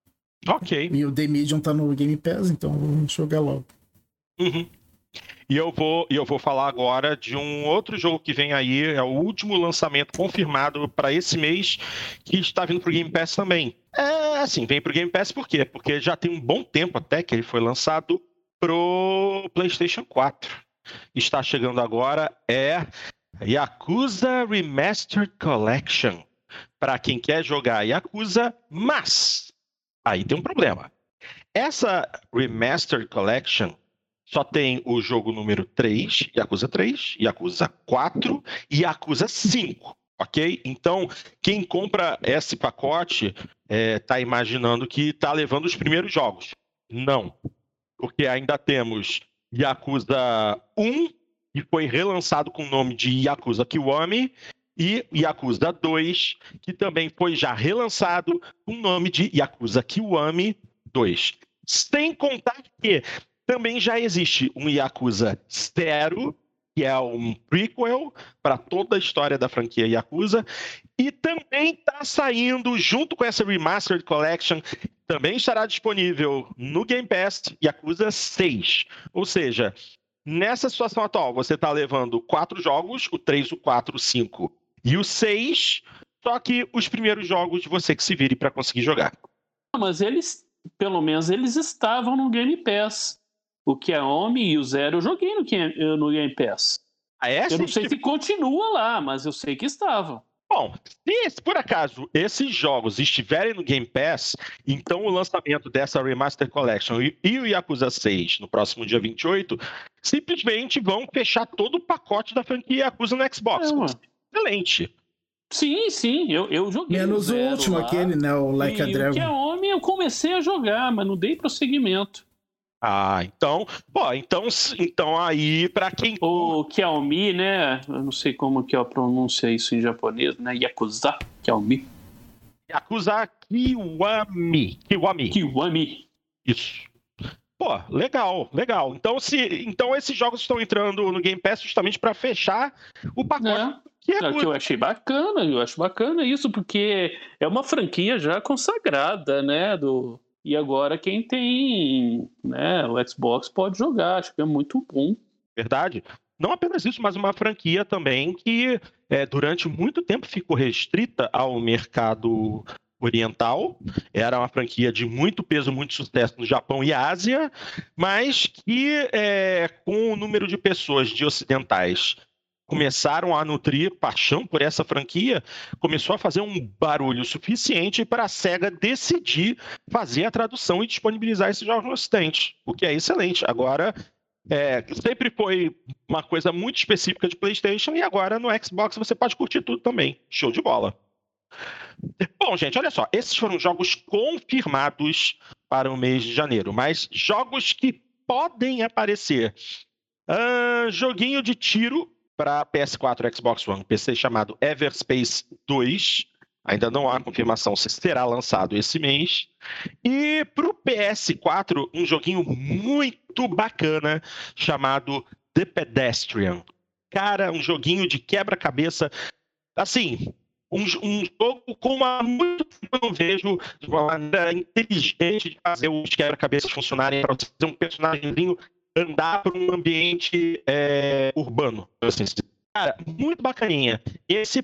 Ok. E o The Medium tá no Game Pass, então eu vou jogar logo. Uhum. E eu vou, eu vou falar agora de um outro jogo que vem aí, é o último lançamento confirmado para esse mês, que está vindo para o Game Pass também. É, assim, vem para o Game Pass por quê? Porque já tem um bom tempo até que ele foi lançado pro PlayStation quatro. Está chegando agora, é Yakuza Remastered Collection. Para quem quer jogar Yakuza, mas aí tem um problema. Essa Remastered Collection só tem o jogo número três, Yakuza três, Yakuza quatro e Yakuza cinco, ok? Então, quem compra esse pacote é, tá imaginando que tá levando os primeiros jogos. Não, porque ainda temos Yakuza um, que foi relançado com o nome de Yakuza Kiwami, e Yakuza dois, que também foi já relançado com o nome de Yakuza Kiwami dois. Sem contar que também já existe um Yakuza Zero, que é um prequel para toda a história da franquia Yakuza, e também está saindo, junto com essa Remastered Collection, também estará disponível no Game Pass, Yakuza seis. Ou seja, nessa situação atual, você está levando quatro jogos, o três, o quatro, o cinco e o seis, só que os primeiros jogos você que se vire para conseguir jogar. Mas eles, pelo menos, eles estavam no Game Pass. O Kiwami e o Zero eu joguei no, no Game Pass. Ah, é? Eu não sei se continua lá, mas eu sei que estavam. Bom, se por acaso esses jogos estiverem no Game Pass, então o lançamento dessa Remaster Collection e, e o Yakuza seis no próximo dia vinte e oito, simplesmente vão fechar todo o pacote da franquia Yakuza no Xbox. É, excelente. Sim, sim, eu, eu joguei. Menos o, o último, lá, aquele, né? O Like a Dragon. O Kiwami eu comecei a jogar, mas não dei prosseguimento. Ah, então, pô, então, então aí para quem... O Kiwami, né, eu não sei como que eu pronuncio isso em japonês, né, Yakuza, Kiwami. Yakuza Kiwami. Kiwami. Kiwami. Isso. Pô, legal, legal. Então, se, então esses jogos estão entrando no Game Pass justamente para fechar o pacote. É. Que, é que eu achei bacana, eu acho bacana isso, porque é uma franquia já consagrada, né, do... E agora quem tem, né, o Xbox pode jogar, acho que é muito bom. Verdade. Não apenas isso, mas uma franquia também que é, durante muito tempo ficou restrita ao mercado oriental. Era uma franquia de muito peso, muito sucesso no Japão e Ásia, mas que é, com o número de pessoas de ocidentais começaram a nutrir paixão por essa franquia, começou a fazer um barulho suficiente para a SEGA decidir fazer a tradução e disponibilizar esses jogos no Ocidente, o que é excelente. Agora, é, sempre foi uma coisa muito específica de PlayStation e agora no Xbox você pode curtir tudo também. Show de bola. Bom, gente, olha só, esses foram jogos confirmados para o mês de janeiro, mas jogos que podem aparecer. Uh, joguinho de tiro para P S quatro, Xbox One, P C chamado Everspace dois, Ainda não há confirmação se será lançado esse mês. E para o P S quatro, um joguinho muito bacana chamado The Pedestrian. Cara, um joguinho de quebra-cabeça. Assim, um, um jogo com há muito tempo eu não vejo de uma maneira inteligente de fazer os quebra-cabeças funcionarem para você fazer um personagemzinho andar por um ambiente é, urbano. Assim. Cara, muito bacaninha. Esse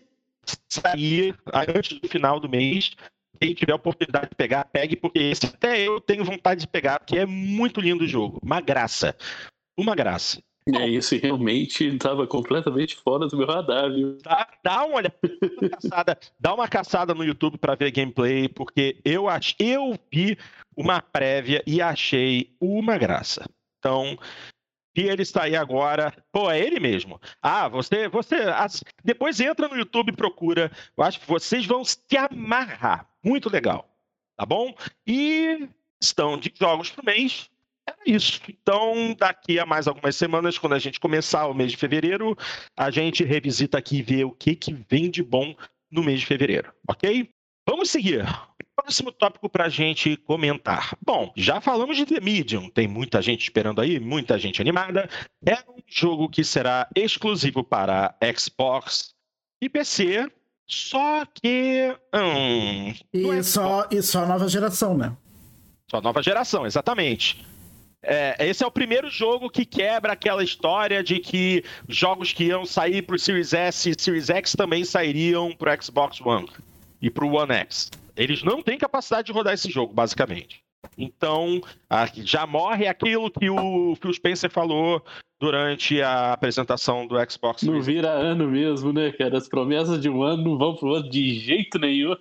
sair antes do final do mês. Quem tiver a oportunidade de pegar, pegue, porque esse até eu tenho vontade de pegar, porque é muito lindo o jogo. Uma graça. Uma graça. É, isso realmente estava completamente fora do meu radar, viu? Dá, dá uma olhada, uma caçada, dá uma caçada no YouTube para ver gameplay, porque eu, ach, eu vi uma prévia e achei uma graça. Então, se ele sair agora, pô, é ele mesmo. Ah, você, você, as, depois entra no YouTube e procura. Eu acho que vocês vão se amarrar. Muito legal, tá bom? E estão de jogos pro mês. Era isso. Então, daqui a mais algumas semanas, quando a gente começar o mês de fevereiro, a gente revisita aqui e vê o que, que vem de bom no mês de fevereiro, ok? Vamos seguir. Próximo tópico para a gente comentar. Bom, já falamos de The Medium. Tem muita gente esperando aí, muita gente animada. É um jogo que será exclusivo para Xbox e P C, só que... Hum, e, só, e só nova geração, né? Só nova geração, exatamente. É, esse é o primeiro jogo que quebra aquela história de que jogos que iam sair para o Series S e Series X também sairiam para o Xbox One e para o One X. Eles não têm capacidade de rodar esse jogo, basicamente. Então, já morre aquilo que o Phil Spencer falou durante a apresentação do Xbox. Não vira ano mesmo, né, cara? As promessas de um ano não vão pro outro de jeito nenhum.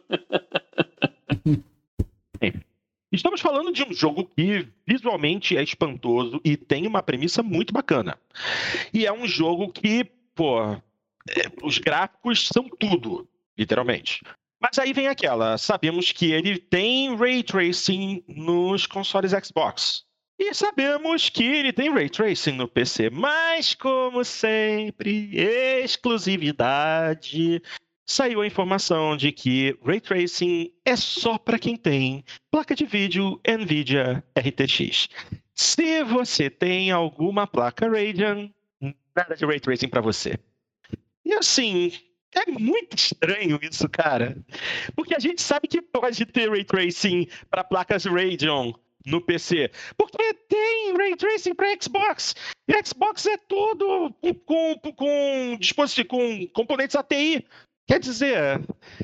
Estamos falando de um jogo que visualmente é espantoso e tem uma premissa muito bacana. E é um jogo que, pô, os gráficos são tudo, literalmente. Mas aí vem aquela, sabemos que ele tem Ray Tracing nos consoles Xbox. E sabemos que ele tem Ray Tracing no P C. Mas, como sempre, exclusividade... Saiu a informação de que Ray Tracing é só para quem tem placa de vídeo NVIDIA R T X. Se você tem alguma placa Radeon, nada de Ray Tracing para você. E assim, é muito estranho isso, cara. Porque a gente sabe que pode ter Ray Tracing para placas Radeon no P C. Porque tem Ray Tracing para Xbox. E Xbox é todo com, com, com, dispositivo, com componentes A T I. Quer dizer,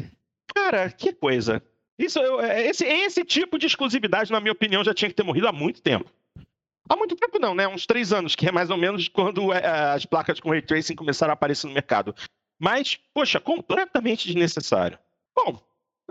cara, que coisa. Isso, esse, esse tipo de exclusividade, na minha opinião, já tinha que ter morrido há muito tempo. Há muito tempo não, né? Uns três anos, que é mais ou menos quando as placas com Ray Tracing começaram a aparecer no mercado. Mas, poxa, completamente desnecessário. Bom,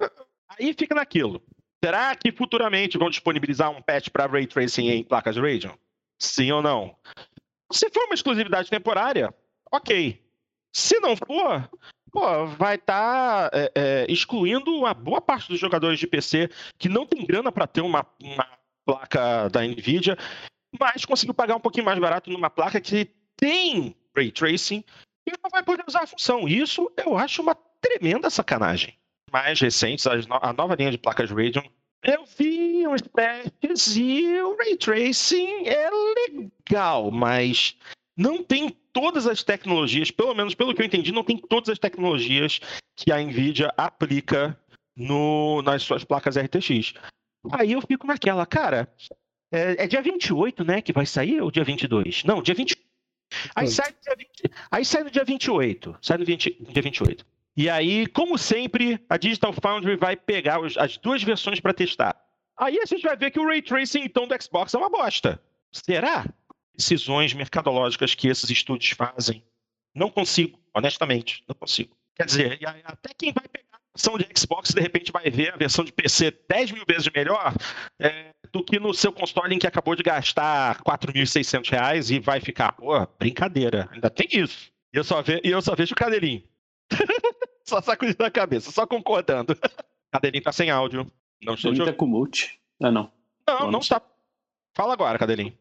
aí fica naquilo. Será que futuramente vão disponibilizar um patch para Ray Tracing em placas Radeon? Sim ou não? Se for uma exclusividade temporária, ok. Se não for... Pô, vai estar tá, é, é, excluindo uma boa parte dos jogadores de P C que não tem grana para ter uma, uma placa da NVIDIA, mas conseguiu pagar um pouquinho mais barato numa placa que tem Ray Tracing e não vai poder usar a função. Isso eu acho uma tremenda sacanagem. Mais recentes, a nova linha de placas Radeon, eu vi uns testes e o Ray Tracing é legal, mas não tem todas as tecnologias, pelo menos pelo que eu entendi, não tem todas as tecnologias que a NVIDIA aplica no, nas suas placas R T X. Aí eu fico naquela, cara, é, é dia vinte e oito, né, que vai sair, ou dia vinte e dois? Não, dia vinte e oito. Aí sai, dia vinte, aí sai no dia vinte e oito. Sai no vinte, dia vinte e oito. E aí, como sempre, a Digital Foundry vai pegar os, as duas versões para testar. Aí a gente vai ver que o Ray Tracing, então, do Xbox é uma bosta. Será? Decisões mercadológicas que esses estúdios fazem. Não consigo, honestamente, não consigo. Quer dizer, até quem vai pegar a versão de Xbox, de repente vai ver a versão de P C dez mil vezes melhor é, do que no seu console em que acabou de gastar quatro mil e seiscentos reais e vai ficar, pô, brincadeira, ainda tem isso. E eu só, ve- e eu só vejo o Cadelinho. Só sacudindo a cabeça, só concordando. Cadelinho tá sem áudio. Não estou Ele tá com mute. Ah, não. Não, não, não está. Fala agora, Cadelinho.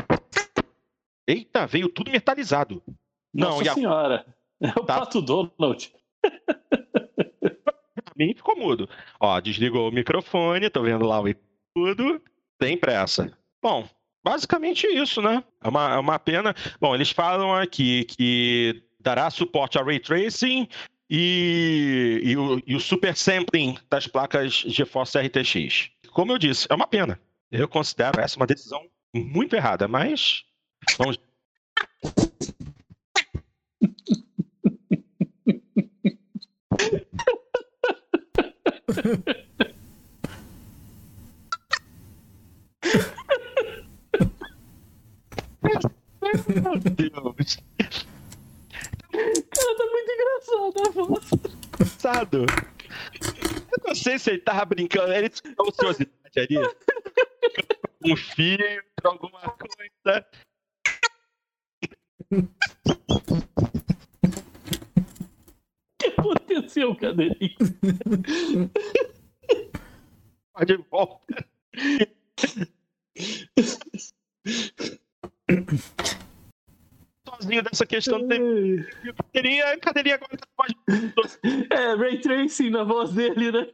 Eita, veio tudo metalizado. Nossa não, senhora. A... É o tá. Pato Donald. mim ficou mudo. Ó, desligou o microfone, tô vendo lá o tudo, sem pressa. Bom, basicamente isso, né? É uma, é uma pena. Bom, eles falam aqui que dará suporte a Ray Tracing e, e, o, e o Super Sampling das placas GeForce R T X. Como eu disse, é uma pena. Eu considero essa uma decisão muito errada, mas... Vamos... Meu Deus. Cara, tá muito engraçado a voz. Engraçado. Eu não sei se ele tava brincando, ele tinha ociosidade ali. Um filtro, alguma coisa. O que aconteceu, Cadeirinho? De volta. Sozinho dessa questão de cadeirinha, cadeirinha agora pode. É, Ray Tracing na voz dele, né?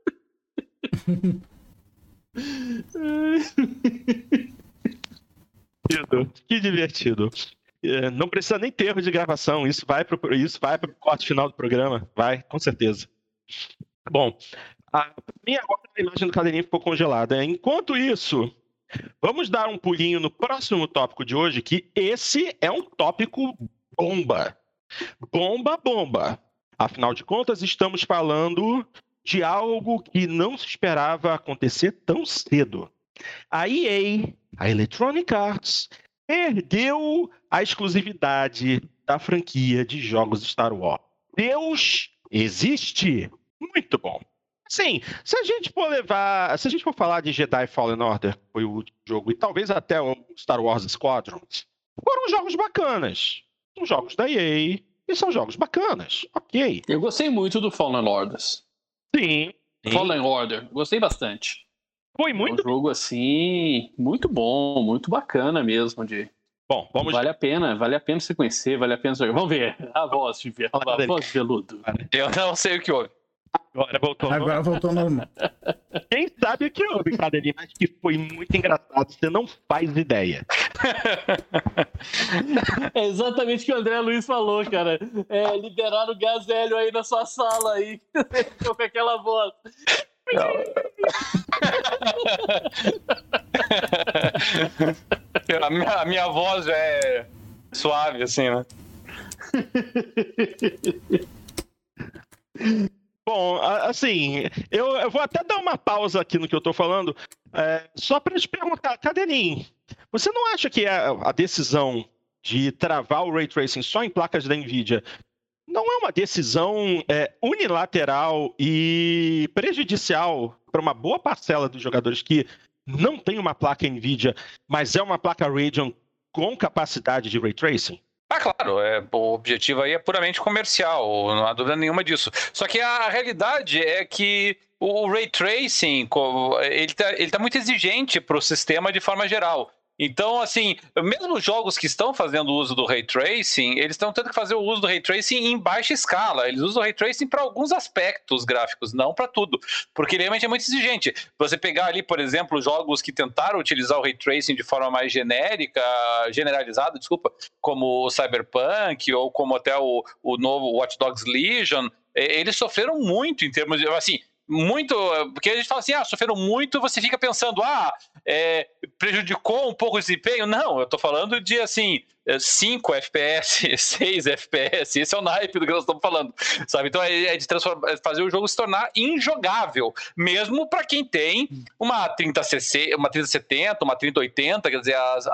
Que divertido. É, não precisa nem ter erro de gravação. Isso vai pro, isso vai pro corte final do programa. Vai, com certeza. Bom, a minha agora a imagem do cadeirinho ficou congelada. Enquanto isso, vamos dar um pulinho no próximo tópico de hoje, que esse é um tópico bomba. Bomba, bomba. Afinal de contas, estamos falando de algo que não se esperava acontecer tão cedo. A E A, a Electronic Arts, perdeu a exclusividade da franquia de jogos Star Wars. Deus existe. Muito bom. Sim, se a gente for levar, se a gente for falar de Jedi Fallen Order, foi o último jogo, e talvez até o Star Wars Squadrons, foram jogos bacanas. São jogos da E A e são jogos bacanas. Ok. Eu gostei muito do Fallen Orders. Sim. sim. Fallen Order, gostei bastante. Foi muito. É um jogo assim, muito bom, muito bacana mesmo. De... Bom, vamos. Vale a pena, vale a pena você conhecer, vale a pena jogar. Vamos ver a voz de ver, a voz de veludo. Eu não sei o que houve. Agora voltou Agora voltou normal. Quem sabe o que houve, Cadeirinho, mas que foi muito engraçado, você não faz ideia. É exatamente o que o André Luiz falou, cara. É, liberaram o gás hélio aí na sua sala aí. Ficou com aquela voz. a, minha, a minha voz já é suave, assim, né? Bom, assim, eu, eu vou até dar uma pausa aqui no que eu tô falando, é, só para te perguntar, Cadeirinho, você não acha que a, a decisão de travar o Ray Tracing só em placas da NVIDIA não é uma decisão é, unilateral e prejudicial para uma boa parcela dos jogadores que não tem uma placa NVIDIA, mas é uma placa Radeon com capacidade de Ray Tracing? Ah, claro, é, o objetivo aí é puramente comercial, não há dúvida nenhuma disso. Só que a realidade é que o Ray Tracing, ele tá, ele tá muito exigente para o sistema de forma geral. Então, assim, mesmo os jogos que estão fazendo uso do Ray Tracing, eles estão tendo que fazer o uso do Ray Tracing em baixa escala. Eles usam o Ray Tracing para alguns aspectos gráficos, não para tudo, porque realmente é muito exigente. Você pegar ali, por exemplo, jogos que tentaram utilizar o Ray Tracing de forma mais genérica, generalizada, desculpa, como o Cyberpunk ou como até o, o novo Watch Dogs Legion, eles sofreram muito em termos de, assim, muito, porque a gente fala assim, ah, sofreram muito, você fica pensando, ah, é, prejudicou um pouco o desempenho. Não, eu tô falando de, assim, cinco F P S, seis F P S, esse é o naipe do que nós estamos falando, sabe? Então é de transformar, fazer o jogo se tornar injogável, mesmo para quem tem uma trinta C C, uma trinta setenta, uma trinta oitenta, quer dizer, as,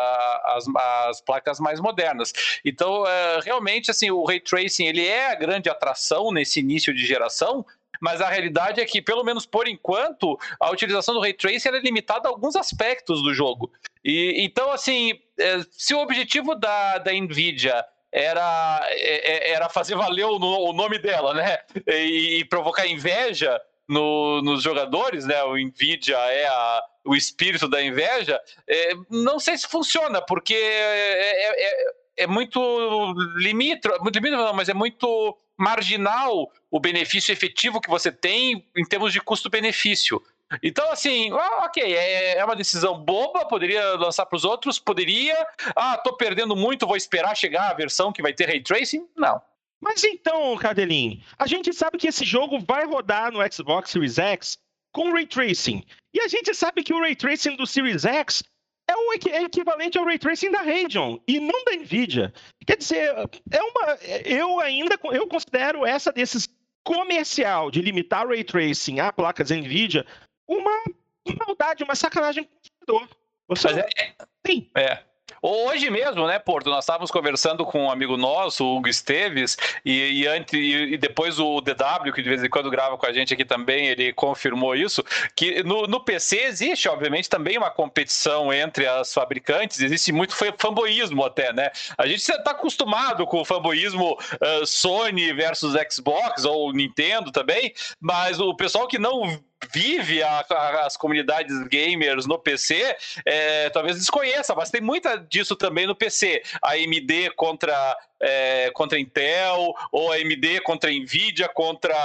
as, as placas mais modernas. Então, é, realmente, assim, o Ray Tracing, ele é a grande atração nesse início de geração, mas a realidade é que, pelo menos por enquanto, a utilização do Ray Tracing é limitada a alguns aspectos do jogo. E, então, assim, se o objetivo da, da NVIDIA era, era fazer valer o, o nome dela, né, e, e provocar inveja no, nos jogadores, né, o NVIDIA é a, o espírito da inveja, é, não sei se funciona, porque é, é, é, é muito limítrofe, muito limítrofe não, mas é muito... marginal o benefício efetivo que você tem em termos de custo-benefício. Então, assim, ok, é uma decisão boba, poderia lançar para os outros, poderia, ah, tô perdendo muito, vou esperar chegar a versão que vai ter Ray Tracing? Não. Mas então, Cardelin, a gente sabe que esse jogo vai rodar no Xbox Series X com Ray Tracing, e a gente sabe que o Ray Tracing do Series X é o equivalente ao Ray Tracing da Radeon, e não da NVIDIA. Quer dizer, é uma, eu ainda eu considero essa decisão comercial de limitar o Ray Tracing a placas NVIDIA uma maldade, uma sacanagem com o consumidor. Você... Mas é, Sim. É. Hoje mesmo, né, Porto, nós estávamos conversando com um amigo nosso, o Hugo Esteves, e, e, antes, e depois o D W, que de vez em quando grava com a gente aqui também, ele confirmou isso, que no, no P C existe, obviamente, também uma competição entre as fabricantes, existe muito fanboísmo até, né? A gente está acostumado com o fanboísmo uh, Sony versus Xbox, ou Nintendo também, mas o pessoal que não vive a, a, as comunidades gamers no P C, é, talvez desconheça, mas tem muita disso também no P C. A A M D contra, é, contra Intel, ou a AMD contra Nvidia, contra...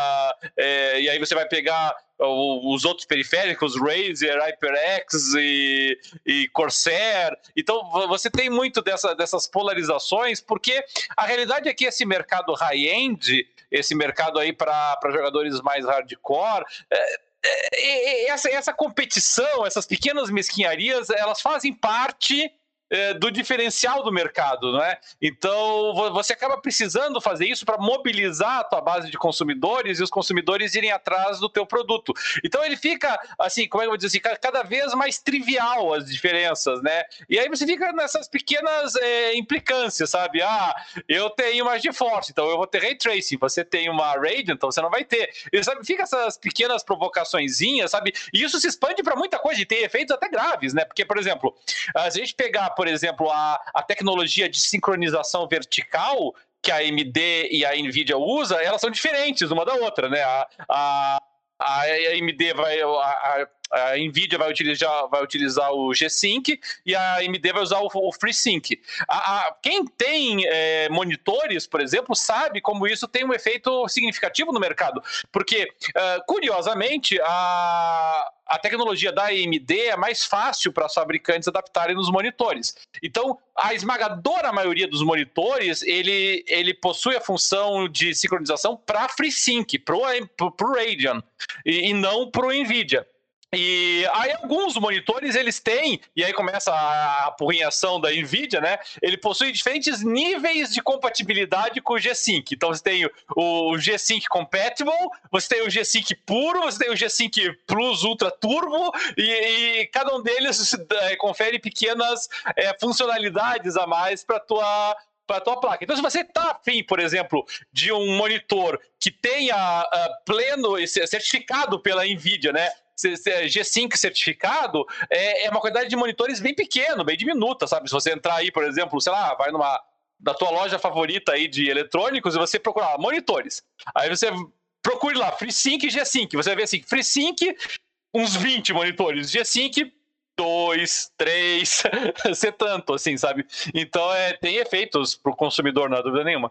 É, e aí você vai pegar os outros periféricos, Razer, HyperX e, e Corsair. Então você tem muito dessa, dessas polarizações, porque a realidade é que esse mercado high-end, esse mercado aí para jogadores mais hardcore... É, Essa, essa competição, essas pequenas mesquinharias, elas fazem parte é, do diferencial do mercado, não é? Então você acaba precisando fazer isso para mobilizar a tua base de consumidores e os consumidores irem atrás do teu produto. Então ele fica, assim, como é que eu vou dizer assim, cada vez mais trivial as diferenças, né? E aí você fica nessas pequenas é, implicâncias, sabe? Ah, eu tenho uma GeForce, então eu vou ter Ray Tracing, você tem uma Radeon, então você não vai ter. E, sabe, fica essas pequenas provocaçõezinhas, sabe? E isso se expande para muita coisa e tem efeitos até graves, né? Porque, por exemplo, se a gente pegar, por exemplo, a, a tecnologia de sincronização vertical que a A M D e a NVIDIA usa, elas são diferentes uma da outra, né? A, a, a A M D vai... A, a, a NVIDIA vai utilizar, vai utilizar o G-Sync e a A M D vai usar o, o FreeSync. A, a, quem tem é, monitores, por exemplo, sabe como isso tem um efeito significativo no mercado. Porque, uh, curiosamente, a, a tecnologia da A M D é mais fácil para os fabricantes adaptarem nos monitores. Então, a esmagadora maioria dos monitores, ele, ele possui a função de sincronização para FreeSync, para o Radeon, e, e não para o NVIDIA. E aí alguns monitores eles têm, e aí começa a apurrinhação da NVIDIA, né? Ele possui diferentes níveis de compatibilidade com o G-Sync. Então você tem o G-Sync Compatible, você tem o G-Sync puro, você tem o G-Sync Plus Ultra Turbo, e, e cada um deles é, confere pequenas é, funcionalidades a mais para tua para a tua placa. Então, se você está afim, por exemplo, de um monitor que tenha uh, pleno certificado pela NVIDIA, né? G-Sync certificado, é, é uma quantidade de monitores bem pequeno, bem diminuta, sabe? Se você entrar aí, por exemplo, sei lá, vai numa da tua loja favorita aí de eletrônicos e você procurar lá, monitores. Aí você procure lá, FreeSync e G-Sync. Você vai ver assim, FreeSync, uns vinte monitores. G-Sync, dois, três, ser tanto, assim, sabe? Então, é, tem efeitos para o consumidor, não há dúvida nenhuma.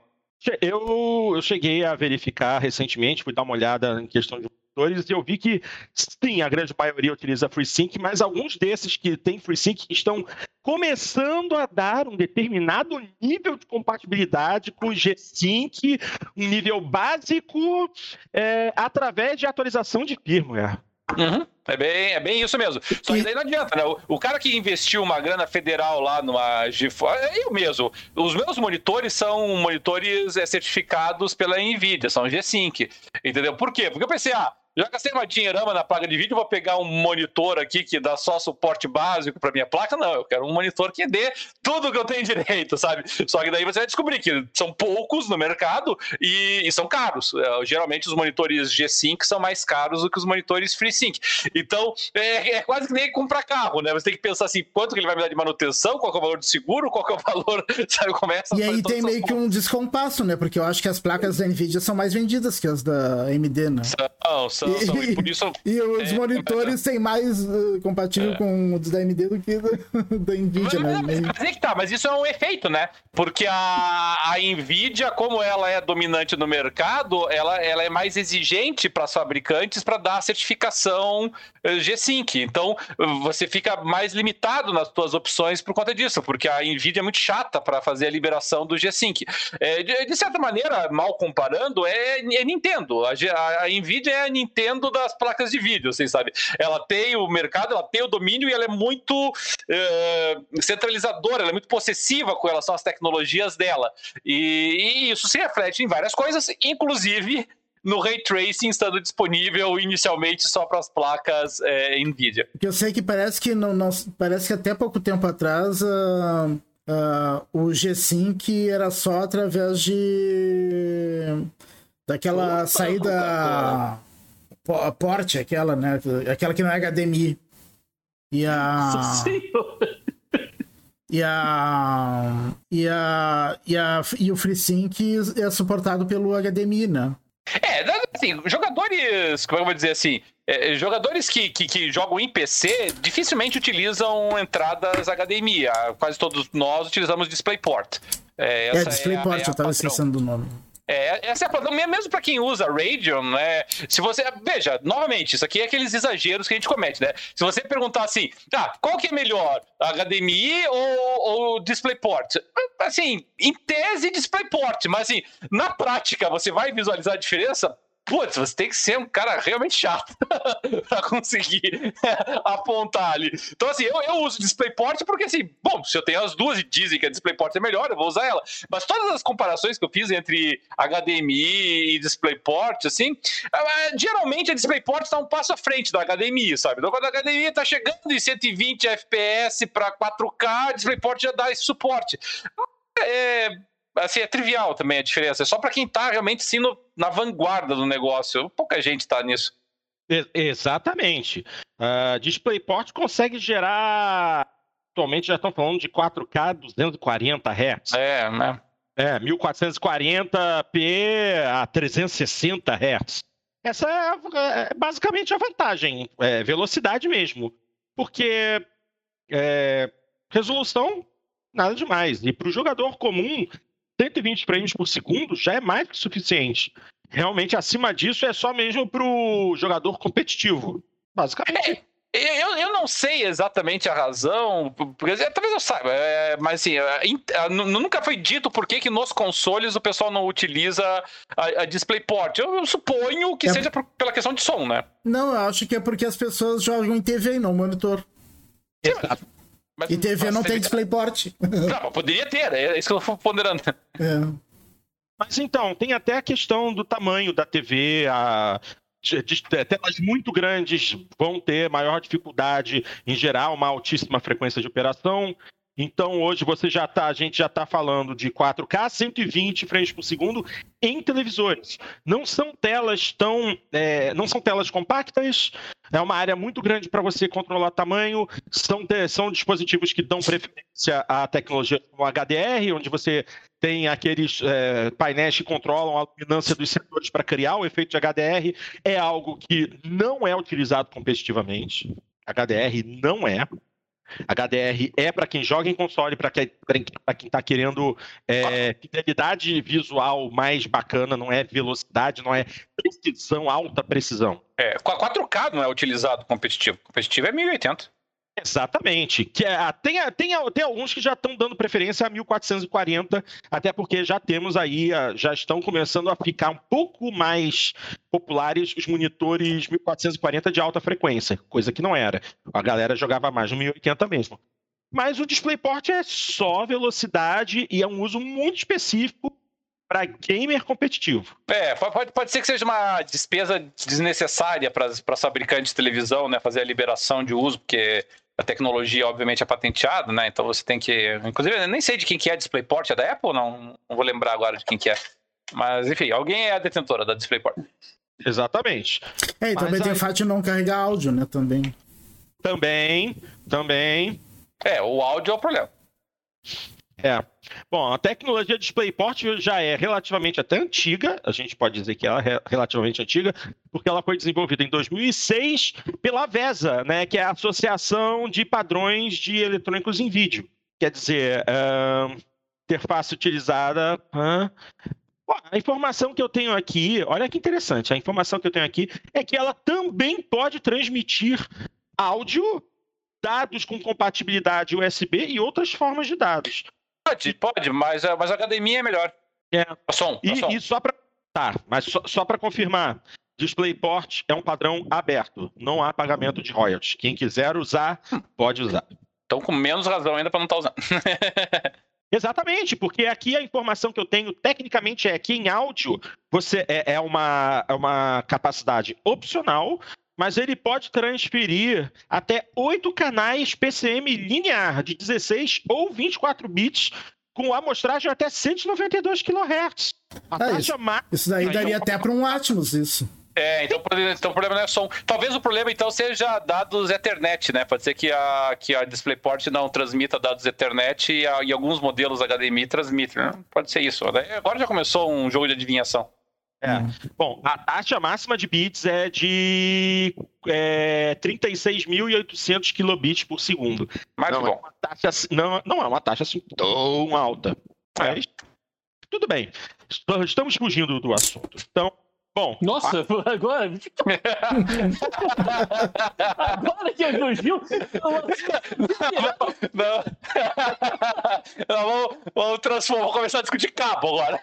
Eu, eu cheguei a verificar recentemente, fui dar uma olhada em questão de monitores e eu vi que, sim, a grande maioria utiliza FreeSync, mas alguns desses que têm FreeSync estão começando a dar um determinado nível de compatibilidade com o G-Sync, um nível básico, é, através de atualização de firmware. Uhum. É bem, é bem isso mesmo. Só que daí não adianta, né? O, o cara que investiu uma grana federal lá numa GeForce, é eu mesmo. Os meus monitores são monitores é, certificados pela NVIDIA, são G-Sync. Entendeu? Por quê? Porque eu pensei, ah, já gastei uma dinheirama na placa de vídeo, vou pegar um monitor aqui que dá só suporte básico para minha placa. Não, eu quero um monitor que dê tudo que eu tenho direito, sabe? Só que daí você vai descobrir que são poucos no mercado e, e são caros. É, geralmente os monitores G-Sync são mais caros do que os monitores FreeSync. Então, é, é quase que nem comprar carro, né? Você tem que pensar assim, quanto que ele vai me dar de manutenção, qual que é o valor de seguro, qual que é o valor, sabe? Começa e aí tem meio que um descompasso, né? Porque eu acho que as placas da NVIDIA são mais vendidas que as da A M D, né? São, são. lançam. E, e por isso. E os é, monitores têm mais uh, compatível é. com os da A M D do que da, da Nvidia, mas, né? Mas, mas é que tá, mas isso é um efeito, né? Porque a, a Nvidia, como ela é dominante no mercado, ela, ela é mais exigente para as fabricantes para dar a certificação G Sync. Então, você fica mais limitado nas suas opções por conta disso, porque a Nvidia é muito chata para fazer a liberação do G Sync. É, de, de certa maneira, mal comparando, é, é Nintendo. A, a, a Nvidia é a Nintendo das placas de vídeo, vocês sabem. Ela tem o mercado, ela tem o domínio e ela é muito é, centralizadora, ela é muito possessiva com relação às tecnologias dela. E, e isso se reflete em várias coisas, inclusive no Ray Tracing estando disponível inicialmente só para as placas é, Nvidia. Eu sei que parece que, não, não, parece que até pouco tempo atrás uh, uh, o G Sync era só através de daquela Opa, saída a porte, aquela, né? Aquela que não é H D M I. E a... E a... E a... E, a... e o FreeSync é suportado pelo H D M I, né? É, assim, jogadores, como eu vou dizer assim, é, jogadores que, que, que jogam em P C dificilmente utilizam entradas H D M I. Quase todos nós utilizamos DisplayPort. É, essa é DisplayPort, é eu tava esquecendo do nome. É, essa é a padrão, mesmo para quem usa Radeon, né? Se você, veja, novamente, isso aqui é aqueles exageros que a gente comete, né? Se você perguntar assim, tá, qual que é melhor, H D M I ou, ou DisplayPort? Assim, em tese, DisplayPort, mas assim, na prática, você vai visualizar a diferença? Putz, você tem que ser um cara realmente chato para conseguir apontar ali. Então, assim, eu, eu uso DisplayPort porque, assim, bom, se eu tenho as duas e dizem que a DisplayPort é melhor, eu vou usar ela. Mas todas as comparações que eu fiz entre H D M I e DisplayPort, assim, geralmente a DisplayPort está um passo à frente da H D M I, sabe? Então, quando a H D M I está chegando em cento e vinte F P S para quatro K, a DisplayPort já dá esse suporte. É... Assim, é trivial também a diferença. É só para quem está realmente assim, no, na vanguarda do negócio. Pouca gente está nisso. Ex- exatamente. Uh, DisplayPort consegue gerar... Atualmente já estão falando de quatro K duzentos e quarenta hertz. É, né? É, mil quatrocentos e quarenta p a trezentos e sessenta hertz. Essa é, é basicamente a vantagem. É velocidade mesmo. Porque é, resolução, nada demais. E para o jogador comum... cento e vinte frames por segundo já é mais que suficiente. Realmente, acima disso, é só mesmo para o jogador competitivo. Basicamente. É, eu, eu não sei exatamente a razão, porque, talvez eu saiba, é, mas assim, é, nunca foi dito por que, que nos consoles o pessoal não utiliza a, a DisplayPort. Eu, eu suponho que é... seja por, pela questão de som, né? Não, eu acho que é porque as pessoas jogam em T V e não monitor. Exato. Mas, e T V não tem DisplayPort. Não, poderia ter, é isso que eu estou ponderando. É. Mas então, tem até a questão do tamanho da T V, a... telas muito grandes vão ter maior dificuldade em gerar uma altíssima frequência de operação. Então, hoje você já tá, a gente já está falando de quatro K, cento e vinte frames por segundo em televisores. Não são telas tão, é, não são telas compactas. É uma área muito grande para você controlar tamanho. São, são dispositivos que dão preferência à tecnologia como H D R, onde você tem aqueles é, painéis que controlam a luminância dos setores para criar o efeito de H D R. É algo que não é utilizado competitivamente. H D R não é. H D R é para quem joga em console, para quem está querendo é, fidelidade visual mais bacana, não é velocidade, não é precisão, alta precisão. É, quatro K não é utilizado competitivo. Competitivo é mil e oitenta. Exatamente. Que é, tem, tem, tem alguns que já estão dando preferência a mil quatrocentos e quarenta, até porque já temos aí, já estão começando a ficar um pouco mais populares os monitores mil quatrocentos e quarenta de alta frequência, coisa que não era. A galera jogava mais no mil e oitenta mesmo. Mas o DisplayPort é só velocidade e é um uso muito específico para gamer competitivo. É, pode, pode ser que seja uma despesa desnecessária para as fabricantes de televisão, né, fazer a liberação de uso, porque a tecnologia, obviamente, é patenteada, né? Então você tem que... Inclusive, eu nem sei de quem que é a DisplayPort, é da Apple ou não? Não vou lembrar agora de quem que é. Mas, enfim, alguém é a detentora da DisplayPort. Exatamente. É, e também Mas tem aí... o fato de não carregar áudio, né? Também. Também, também. É, o áudio é o problema. É. Bom, a tecnologia DisplayPort já é relativamente até antiga, a gente pode dizer que ela é relativamente antiga, porque ela foi desenvolvida em dois mil e seis pela VESA, né, que é a Associação de Padrões de Eletrônicos em Vídeo. Quer dizer, uh, interface utilizada... Uh, a informação que eu tenho aqui, olha que interessante, a informação que eu tenho aqui é que ela também pode transmitir áudio, dados com compatibilidade U S B e outras formas de dados. Pode, pode, mas, mas a H D M I é melhor. É. O som, e, som. e só para tá, mas só, só para confirmar, DisplayPort é um padrão aberto, não há pagamento de royalties. Quem quiser usar, pode usar. Então, com menos razão ainda para não estar usando. Exatamente, porque aqui a informação que eu tenho tecnicamente é que em áudio você é, é, uma, é uma capacidade opcional, mas ele pode transferir até oito canais P C M linear de dezesseis ou vinte e quatro bits com amostragem até cento e noventa e dois quilohertz. A ah, taxa isso, máxima... isso daí daria até para um Atmos, isso. É, então, então o problema não é som. Talvez o problema, então, seja dados Ethernet, né? Pode ser que a, que a DisplayPort não transmita dados Ethernet e, a, e alguns modelos H D M I transmitem, né? Pode ser isso. Agora já começou um jogo de adivinhação. É. Bom, a taxa máxima de bits é de é, trinta e seis mil e oitocentos kilobits por segundo. Mas não, bom. É uma taxa, não, não é uma taxa assim tão alta. Mas, é. Tudo bem. Estamos fugindo do assunto. Então, bom... Nossa, a... agora... agora que fugiu... Não, não. não vamos, vamos transformar, vamos começar a discutir cabo agora.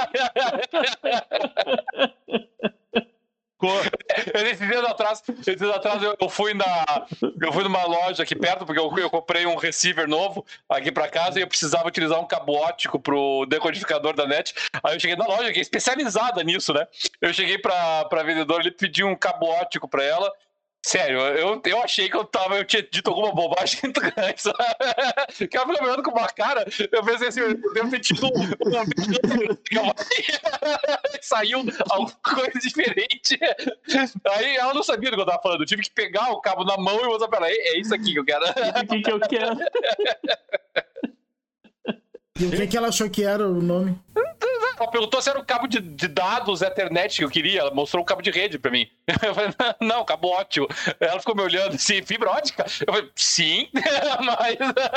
Esses dias atrás, esses dias atrás eu, eu, fui na, eu fui numa loja aqui perto, porque eu, eu comprei um receiver novo aqui pra casa e eu precisava utilizar um cabo óptico pro decodificador da net. Aí eu cheguei na loja, que é especializada nisso, né? Eu cheguei pra, pra vendedora, ele pediu um cabo óptico pra ela. Sério, eu, eu achei que eu tava, eu tinha dito alguma bobagem muito grande, sabe? Que ela ficou me olhando com uma cara, eu pensei assim, eu devo ter tido um... Saiu alguma coisa diferente. Aí ela não sabia do que eu tava falando, eu tive que pegar o cabo na mão e mostrar pra ela, é isso aqui que eu quero. É isso aqui que eu quero. E o que, que ela achou que era o nome? Ela perguntou se era um cabo de, de dados Ethernet que eu queria. Ela mostrou um cabo de rede pra mim. Eu falei, não, cabo óptico. Ela ficou me olhando assim, fibra ótica? Eu falei, sim, mas...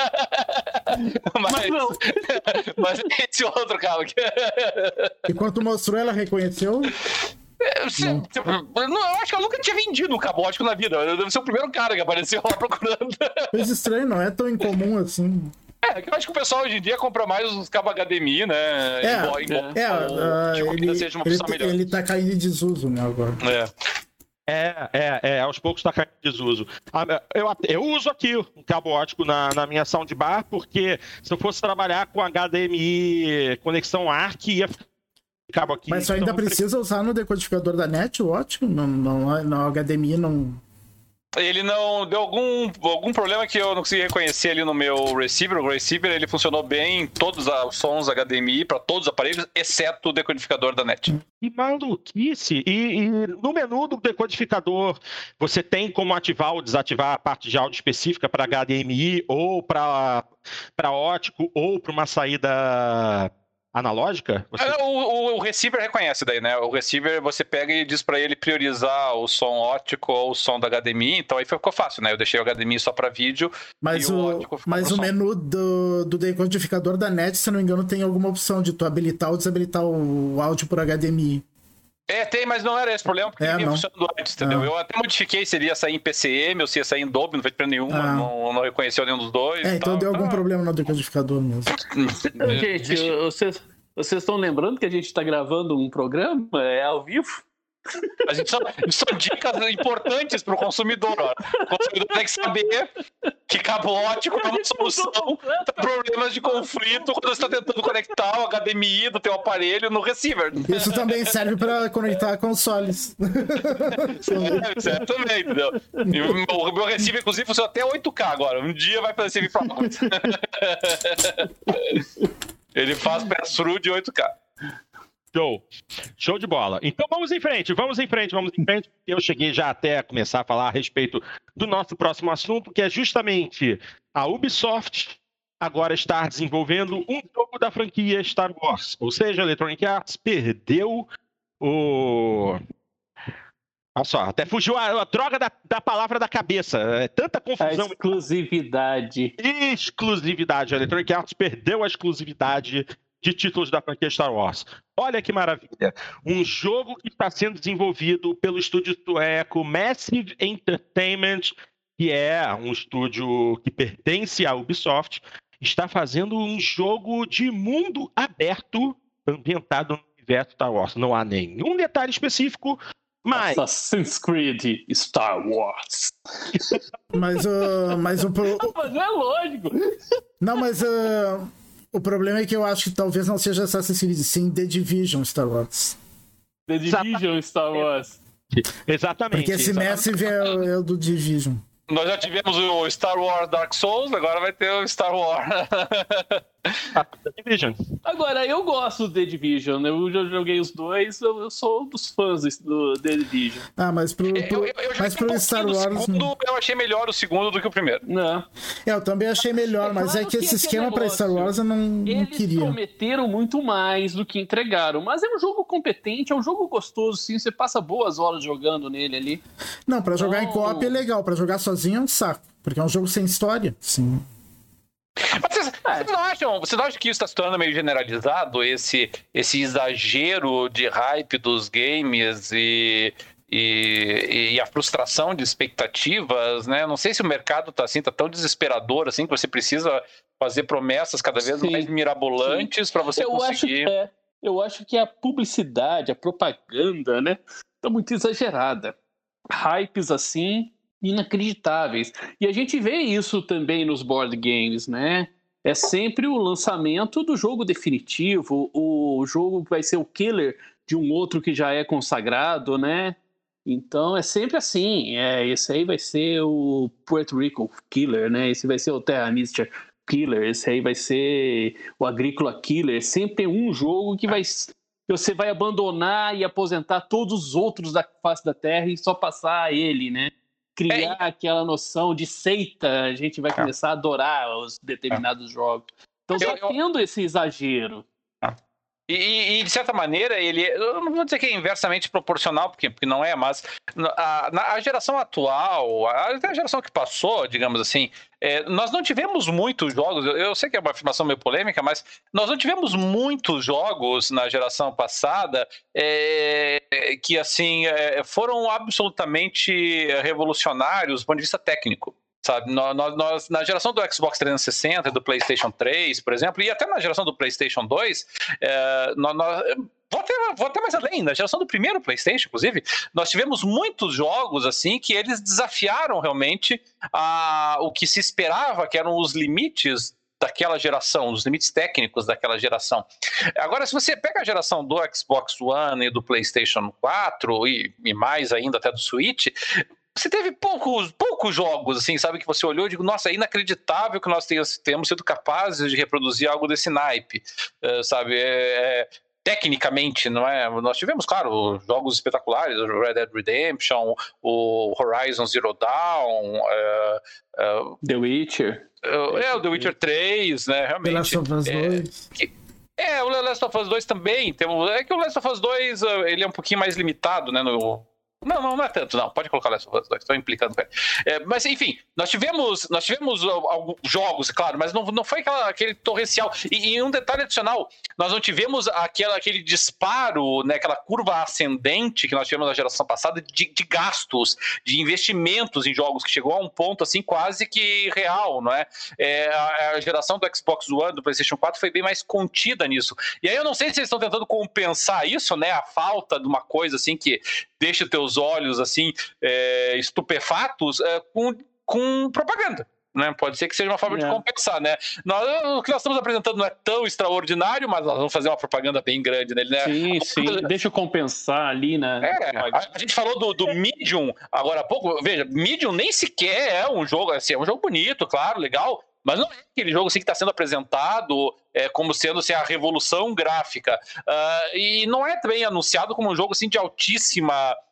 mas... Mas não. Mas esse outro cabo aqui. E quando tu mostrou, ela reconheceu? Não. Não, eu acho que ela nunca tinha vendido um cabo óptico na vida. Eu deve ser o primeiro cara que apareceu lá procurando. Coisa estranha, não é tão incomum assim. É, eu acho que o pessoal hoje em dia compra mais os cabos H D M I, né? É, embora, embora, é, uh, tipo, ele, seja uma ele, opção melhor. ele tá caindo em desuso, né, agora. É. É, é, é, aos poucos tá caindo em desuso. Eu, eu uso aqui um cabo óptico na, na minha soundbar, porque se eu fosse trabalhar com H D M I conexão A R C, ia cabo aqui. Mas só ainda então, precisa usar no decodificador da net, o ótimo? Não, não, não, H D M I não... Ele não deu algum, algum problema que eu não consegui reconhecer ali no meu receiver. O receiver ele funcionou bem em todos os sons H D M I para todos os aparelhos, exceto o decodificador da net. Que maluquice! E, e no menu do decodificador, você tem como ativar ou desativar a parte de áudio específica para H D M I ou para ótico ou para uma saída analógica? Você... O, o, o receiver reconhece daí, né? O receiver você pega e diz pra ele priorizar o som óptico ou o som da H D M I, então aí ficou fácil, né? Eu deixei o H D M I só pra vídeo. Mas e o, o, óptico mas o som. menu do, do decodificador da net, se não me engano, tem alguma opção de tu habilitar ou desabilitar o áudio por H D M I. É, tem, mas não era esse o problema, porque é, ele ia funcionando antes, entendeu? Ah. Eu até modifiquei se ele ia sair em P C M ou se ia sair em Dolby, não fez pra nenhum, ah. não, não reconheceu nenhum dos dois. É, então tal. deu algum ah. problema no decodificador mesmo. Gente, vocês... Vocês estão lembrando que a gente está gravando um programa? É ao vivo? A gente só, são dicas importantes para o consumidor. Ó. O consumidor tem que saber que cabo óptico é uma solução para problemas de conflito quando você está tentando conectar o H D M I do teu aparelho no receiver. Isso também serve para conectar consoles. É, isso também, entendeu? E o, meu, o meu receiver, inclusive, funciona até oito K agora. Um dia vai servir para coisa. Ele faz pass-through de oito K. Show. Show de bola. Então vamos em frente, vamos em frente, vamos em frente. Eu cheguei já até a começar a falar a respeito do nosso próximo assunto, que é justamente a Ubisoft agora está desenvolvendo um jogo da franquia Star Wars. Ou seja, a Electronic Arts perdeu o... Olha só, até fugiu a, a droga da, da palavra da cabeça. É tanta confusão. A exclusividade. Exclusividade. A Electronic Arts perdeu a exclusividade de títulos da franquia Star Wars. Olha que maravilha. Um jogo que está sendo desenvolvido pelo estúdio sueco Massive Entertainment, que é um estúdio que pertence à Ubisoft, está fazendo um jogo de mundo aberto ambientado no universo Star Wars. Não há nenhum detalhe específico, mas... Assassin's Creed Star Wars. Mas o... Mas, o pro... mas não é lógico. Não, mas uh, o problema é que eu acho que talvez não seja Assassin's Creed, sim The Division Star Wars. The Division Star Wars. Exatamente. Porque esse exatamente. Massive é, é o do Division. Nós já tivemos o Star Wars Dark Souls, agora vai ter o Star Wars. The Division. Agora, eu gosto do The Division. Eu já joguei os dois, eu sou um dos fãs do The Division. Ah, mas pro, pro, eu, eu, eu mas pro um Star Wars... Segundo, eu achei melhor o segundo do que o primeiro. Não. É, eu também achei melhor, É mas claro é que que esse esse esquema pra negócio, Star Wars eu não, não Eles queria. prometeram muito mais do que entregaram, mas é um jogo competente, é um jogo gostoso, sim. Você passa boas horas jogando nele ali. Não, pra jogar Não. em co-op é legal, pra jogar sozinho é um saco, porque é um jogo sem história, sim. Mas vocês, vocês não acham, vocês não acham que isso está se tornando meio generalizado, esse, esse exagero de hype dos games e, e, e a frustração de expectativas, né? Não sei se o mercado está assim, tá tão desesperador assim, que você precisa fazer promessas cada vez Sim. mais mirabolantes para você eu conseguir... Acho que é, eu acho que a publicidade, a propaganda, né, tá muito exagerada. Hypes assim... inacreditáveis. E a gente vê isso também nos board games, né? É sempre o lançamento do jogo definitivo, o jogo que vai ser o killer de um outro que já é consagrado, né? Então é sempre assim. É, esse aí vai ser o Puerto Rico Killer, né? Esse vai ser o Terra Mystica Killer, esse aí vai ser o Agrícola Killer. Sempre um jogo que vai... você vai abandonar e aposentar todos os outros da face da Terra e só passar a ele, né? Criar é. aquela noção de seita, a gente vai começar a adorar os determinados é. jogos. Então está tendo esse exagero. E, e, de certa maneira, ele, eu não vou dizer que é inversamente proporcional, porque, porque não é, mas a, na, a geração atual, a, a geração que passou, digamos assim, é, nós não tivemos muitos jogos, eu, eu sei que é uma afirmação meio polêmica, mas nós não tivemos muitos jogos na geração passada é, que, assim, é, foram absolutamente revolucionários do ponto de vista técnico. Sabe, nós, nós, na geração do Xbox trezentos e sessenta, do PlayStation três, por exemplo, e até na geração do PlayStation dois, é, nós, nós, vou, até, vou até mais além, na geração do primeiro PlayStation, inclusive, nós tivemos muitos jogos assim que eles desafiaram realmente a, o que se esperava, que eram os limites daquela geração, os limites técnicos daquela geração. Agora, se você pega a geração do Xbox One e do PlayStation quatro, e, e mais ainda até do Switch, você teve poucos, poucos jogos, assim, sabe, que você olhou e digo, nossa, é inacreditável que nós tenhamos sido capazes de reproduzir algo desse naipe, uh, sabe, é, é, tecnicamente, não é? Nós tivemos, claro, jogos espetaculares, o Red Dead Redemption, o Horizon Zero Dawn, uh, uh, The Witcher. Uh, é, o The Witcher três, né, realmente. The Last of Us é, dois. Que, é, o Last of Us dois também, tem, é que o Last of Us dois, uh, ele é um pouquinho mais limitado, né, no... Não, não, não é tanto, não. Pode colocar Last of Us dois, estou implicando com ele. É, mas, enfim, nós tivemos, nós tivemos alguns jogos, claro, mas não, não foi aquela, aquele torrencial. E, e um detalhe adicional, nós não tivemos aquela, aquele disparo, né, aquela curva ascendente que nós tivemos na geração passada de, de gastos, de investimentos em jogos, que chegou a um ponto, assim, quase que real, não é? É a, a geração do Xbox One, do PlayStation quatro, foi bem mais contida nisso. E aí eu não sei se eles estão tentando compensar isso, né, a falta de uma coisa, assim, que deixa teus olhos assim é, estupefatos é, com, com propaganda, né? Pode ser que seja uma forma é. de compensar, né? Nós, o que nós estamos apresentando não é tão extraordinário, mas nós vamos fazer uma propaganda bem grande nele, né? Sim, sim. Deixa eu compensar ali, né? É, a, a gente falou do, do Medium agora há pouco. Veja, Medium nem sequer é um jogo, assim, é um jogo bonito, claro, legal, mas não é aquele jogo assim, que está sendo apresentado é, como sendo assim, a revolução gráfica. Uh, e não é também anunciado como um jogo assim, de altíssima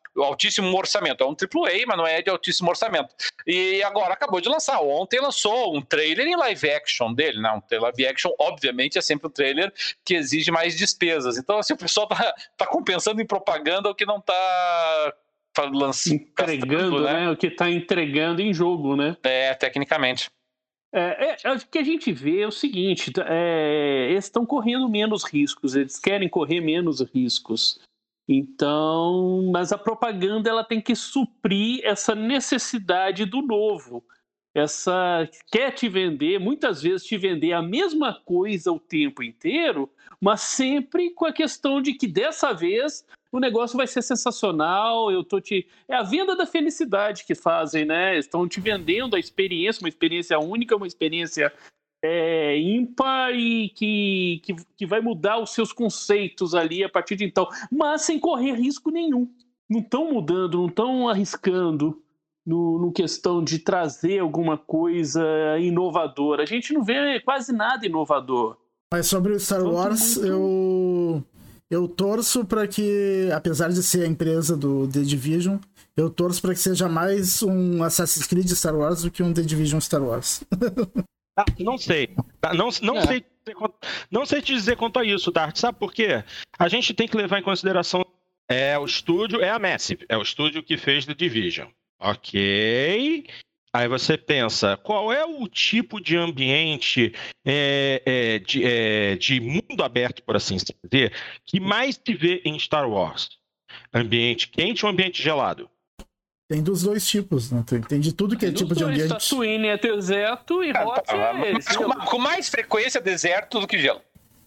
altíssimo orçamento. É um triplo A, mas não é de altíssimo orçamento. E agora acabou de lançar. Ontem lançou um trailer em live action dele, né? Um live action, obviamente, é sempre um trailer que exige mais despesas. Então, assim, o pessoal tá, tá compensando em propaganda o que não tá lançando, entregando, né? né? O que tá entregando em jogo, né? É, tecnicamente. É, é, o que a gente vê é o seguinte, é, eles estão correndo menos riscos, eles querem correr menos riscos. Então, mas a propaganda ela tem que suprir essa necessidade do novo. Essa quer te vender, muitas vezes te vender a mesma coisa o tempo inteiro, mas sempre com a questão de que dessa vez o negócio vai ser sensacional, eu tô te... É a venda da felicidade que fazem, né? Estão te vendendo a experiência, uma experiência única, uma experiência é, ímpar e que, que, que vai mudar os seus conceitos ali a partir de então, mas sem correr risco nenhum. Não estão mudando, não estão arriscando no, no questão de trazer alguma coisa inovadora. A gente não vê quase nada inovador. Mas sobre o Star Wars, muito... eu... Eu torço para que, apesar de ser a empresa do The Division, eu torço para que seja mais um Assassin's Creed Star Wars do que um The Division Star Wars. Ah, não sei. Não, não, é. sei não sei te dizer quanto a isso, Dart. Sabe por quê? A gente tem que levar em consideração é o estúdio, é a Massive, é o estúdio que fez The Division. Ok... Aí você pensa, qual é o tipo de ambiente é, é, de, é, de mundo aberto, por assim dizer, que mais se vê em Star Wars? Ambiente quente ou ambiente gelado? Tem dos dois tipos, né? Tem de tudo que é tipo de ambiente. Tatooine é deserto e Hot é esse. Com, com mais frequência deserto do que gelo.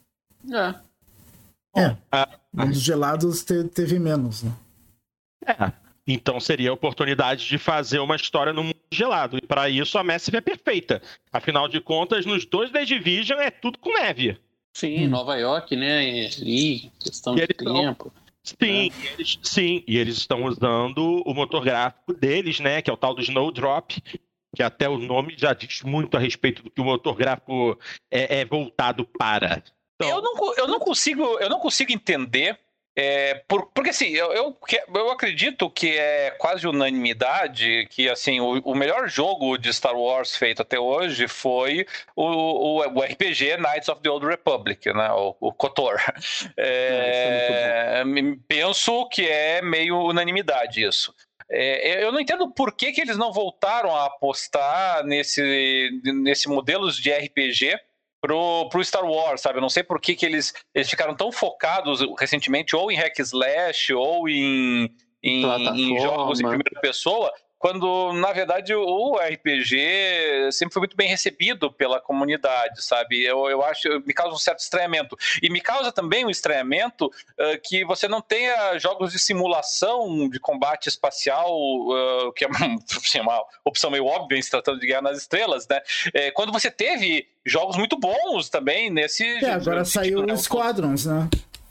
É. É. Ah, os gelados te, teve menos, né? É. Então seria a oportunidade de fazer uma história no mundo gelado. E para isso a Massive é perfeita. Afinal de contas, nos dois The Division é tudo com neve. Sim, hum. Nova York, né? E questão e de tempo. Estão... Sim, é. eles, sim, e eles estão usando o motor gráfico deles, né? Que é o tal do Snowdrop, que até o nome já diz muito a respeito do que o motor gráfico é, é voltado para. Então... Eu, não, eu, não consigo, eu não consigo entender. É, por, porque assim, eu, eu, eu acredito que é quase unanimidade que assim, o, o melhor jogo de Star Wars feito até hoje foi o, o, o R P G Knights of the Old Republic, né? o, o KOTOR. É, é penso que é meio unanimidade isso. É, eu não entendo por que, que eles não voltaram a apostar nesse, nesse modelos de R P G Pro, pro Star Wars, sabe? Eu não sei por que, que eles, eles ficaram tão focados recentemente ou em hack slash ou em, em, em jogos em primeira pessoa, quando, na verdade, o R P G sempre foi muito bem recebido pela comunidade, sabe? Eu, eu acho, me causa um certo estranhamento. E me causa também um estranhamento uh, que você não tenha jogos de simulação de combate espacial, uh, que é assim, uma opção meio óbvia em se tratando de Guerra nas Estrelas, né? É, quando você teve jogos muito bons também nesse... É, agora saiu o Squadrons, né?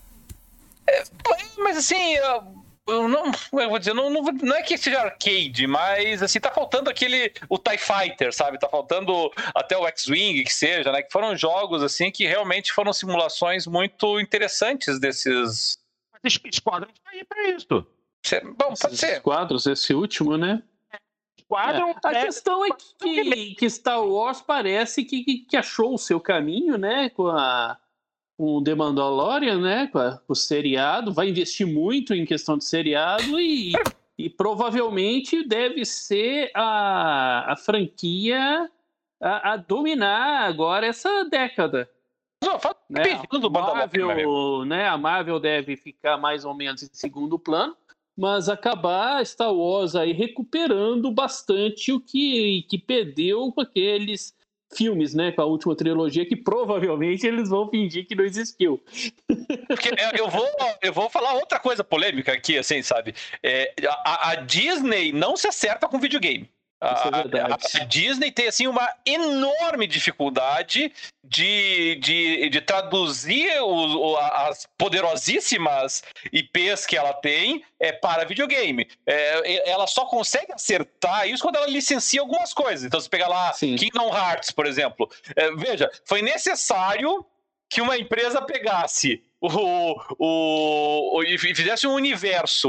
É, mas assim... Uh, Eu não, eu vou dizer, não, não, não é que seja arcade, mas assim, tá faltando aquele, o TIE Fighter, sabe? Tá faltando até o X-Wing, que seja, né? Que foram jogos, assim, que realmente foram simulações muito interessantes desses... Mas Squadrons tá aí pra isso. Bom, pode ser. Squadrons, esse último, né? Squadron é. A é... questão é que, que Star Wars parece que, que, que achou o seu caminho, né? Com a... com o The Mandalorian, né, com, a, com o seriado, vai investir muito em questão de seriado e, e provavelmente deve ser a, a franquia a, a dominar agora essa década. Não, fala né? do Marvel, né, a Marvel deve ficar mais ou menos em segundo plano, mas acabar Star Wars aí recuperando bastante o que, que perdeu com aqueles... filmes, né, com a última trilogia, que provavelmente eles vão fingir que não existiu. Porque eu vou, eu vou falar outra coisa polêmica aqui, assim, sabe? É, a, a Disney não se acerta com videogame. A, a, a Disney tem assim uma enorme dificuldade de, de, de traduzir os, as poderosíssimas I Ps que ela tem é, para videogame. É, ela só consegue acertar isso quando ela licencia algumas coisas. Então, se pegar lá Sim. Kingdom Hearts, por exemplo. É, veja, foi necessário que uma empresa pegasse o, o, o, e fizesse um universo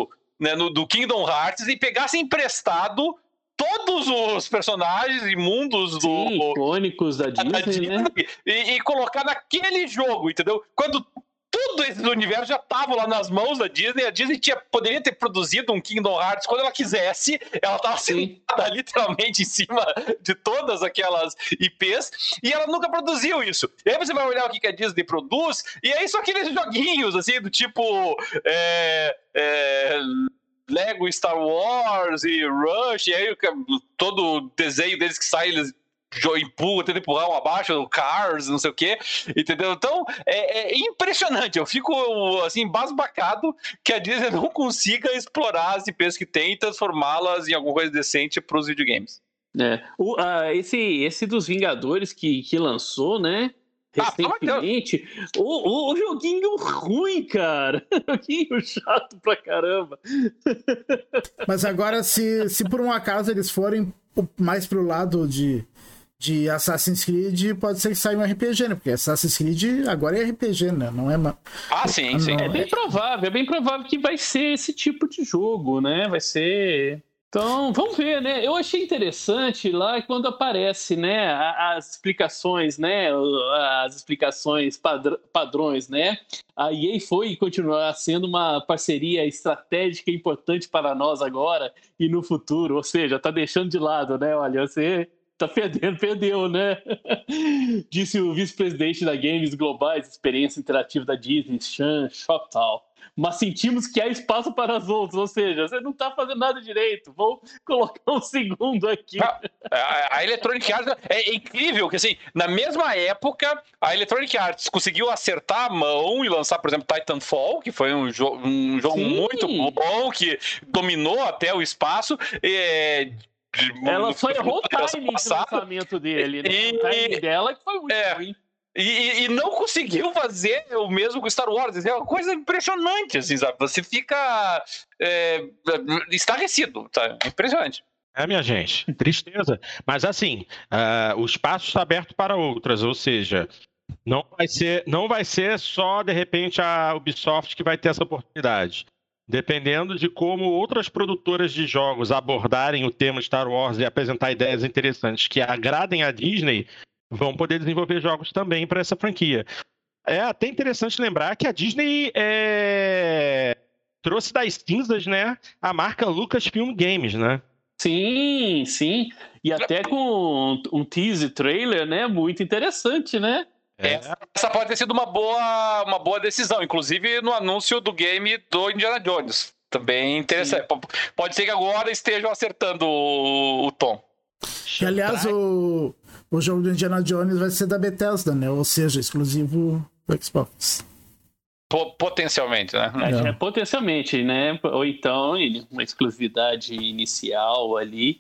né, no, do Kingdom Hearts e pegasse emprestado todos os personagens e mundos do, Sim, icônicos da Disney, da Disney, né? E, e colocar naquele jogo, entendeu? Quando tudo esse universo já estava lá nas mãos da Disney, a Disney tinha, poderia ter produzido um Kingdom Hearts quando ela quisesse, ela estava sentada literalmente em cima de todas aquelas I Ps, e ela nunca produziu isso. E aí você vai olhar o que a Disney produz, e aí são aqueles joguinhos, assim, do tipo... É, é, Lego Star Wars e Rush, e aí todo o desenho deles que sai, eles empurram, tentam empurrar um abaixo, o Cars, não sei o quê, entendeu? Então, é, é impressionante, eu fico, assim, embasbacado que a Disney não consiga explorar as I Ps que tem e transformá-las em alguma coisa decente para os videogames. É, o, uh, esse, esse dos Vingadores que, que lançou, né? Recentemente, ah, o, o, o joguinho ruim, cara. Joguinho chato pra caramba. Mas agora, se, se por um acaso eles forem mais pro lado de, de Assassin's Creed, pode ser que saia um R P G, né? Porque Assassin's Creed agora é R P G, né? Não é... Ma... Ah, sim, sim. É bem provável, é bem provável que vai ser esse tipo de jogo, né? Vai ser... Então, vamos ver, né? Eu achei interessante lá quando aparece, né, as explicações, né, as explicações padr- padrões, né? A E A foi e continuará sendo uma parceria estratégica e importante para nós agora e no futuro, ou seja, tá deixando de lado, né? Olha, você tá perdendo, perdeu, né? Disse o vice-presidente da Games Globais, experiência interativa da Disney, Sean Shoptal. Mas sentimos que há espaço para os outros, ou seja, você não está fazendo nada direito, vou colocar um segundo aqui. A, a, a Electronic Arts é incrível, que assim, na mesma época, a Electronic Arts conseguiu acertar a mão e lançar, por exemplo, Titanfall, que foi um, jo- um jogo Sim. muito bom, que dominou até o espaço, é, ela só errou o timing do lançamento dele, né? E... o timing dela que foi muito é. ruim. E, e não conseguiu fazer o mesmo com Star Wars. É uma coisa impressionante, assim, sabe? Você fica é, estarrecido, tá? Impressionante. É, minha gente, tristeza. Mas assim, uh, o espaço está aberto para outras, ou seja, não vai ser, não vai ser só, de repente, a Ubisoft que vai ter essa oportunidade. Dependendo de como outras produtoras de jogos abordarem o tema Star Wars e apresentar ideias interessantes que agradem a Disney, vão poder desenvolver jogos também para essa franquia. É até interessante lembrar que a Disney é... trouxe das cinzas, né, a marca Lucasfilm Games, né? Sim, sim. E até com um teaser trailer, né, muito interessante, né? É. Essa pode ter sido uma boa, uma boa decisão, inclusive no anúncio do game do Indiana Jones. Também interessante. Sim. Pode ser que agora estejam acertando o, o tom. Que, aliás, o... O jogo do Indiana Jones vai ser da Bethesda, né? Ou seja, exclusivo do Xbox. Potencialmente, né? É, é, potencialmente, né? Ou então uma exclusividade inicial ali.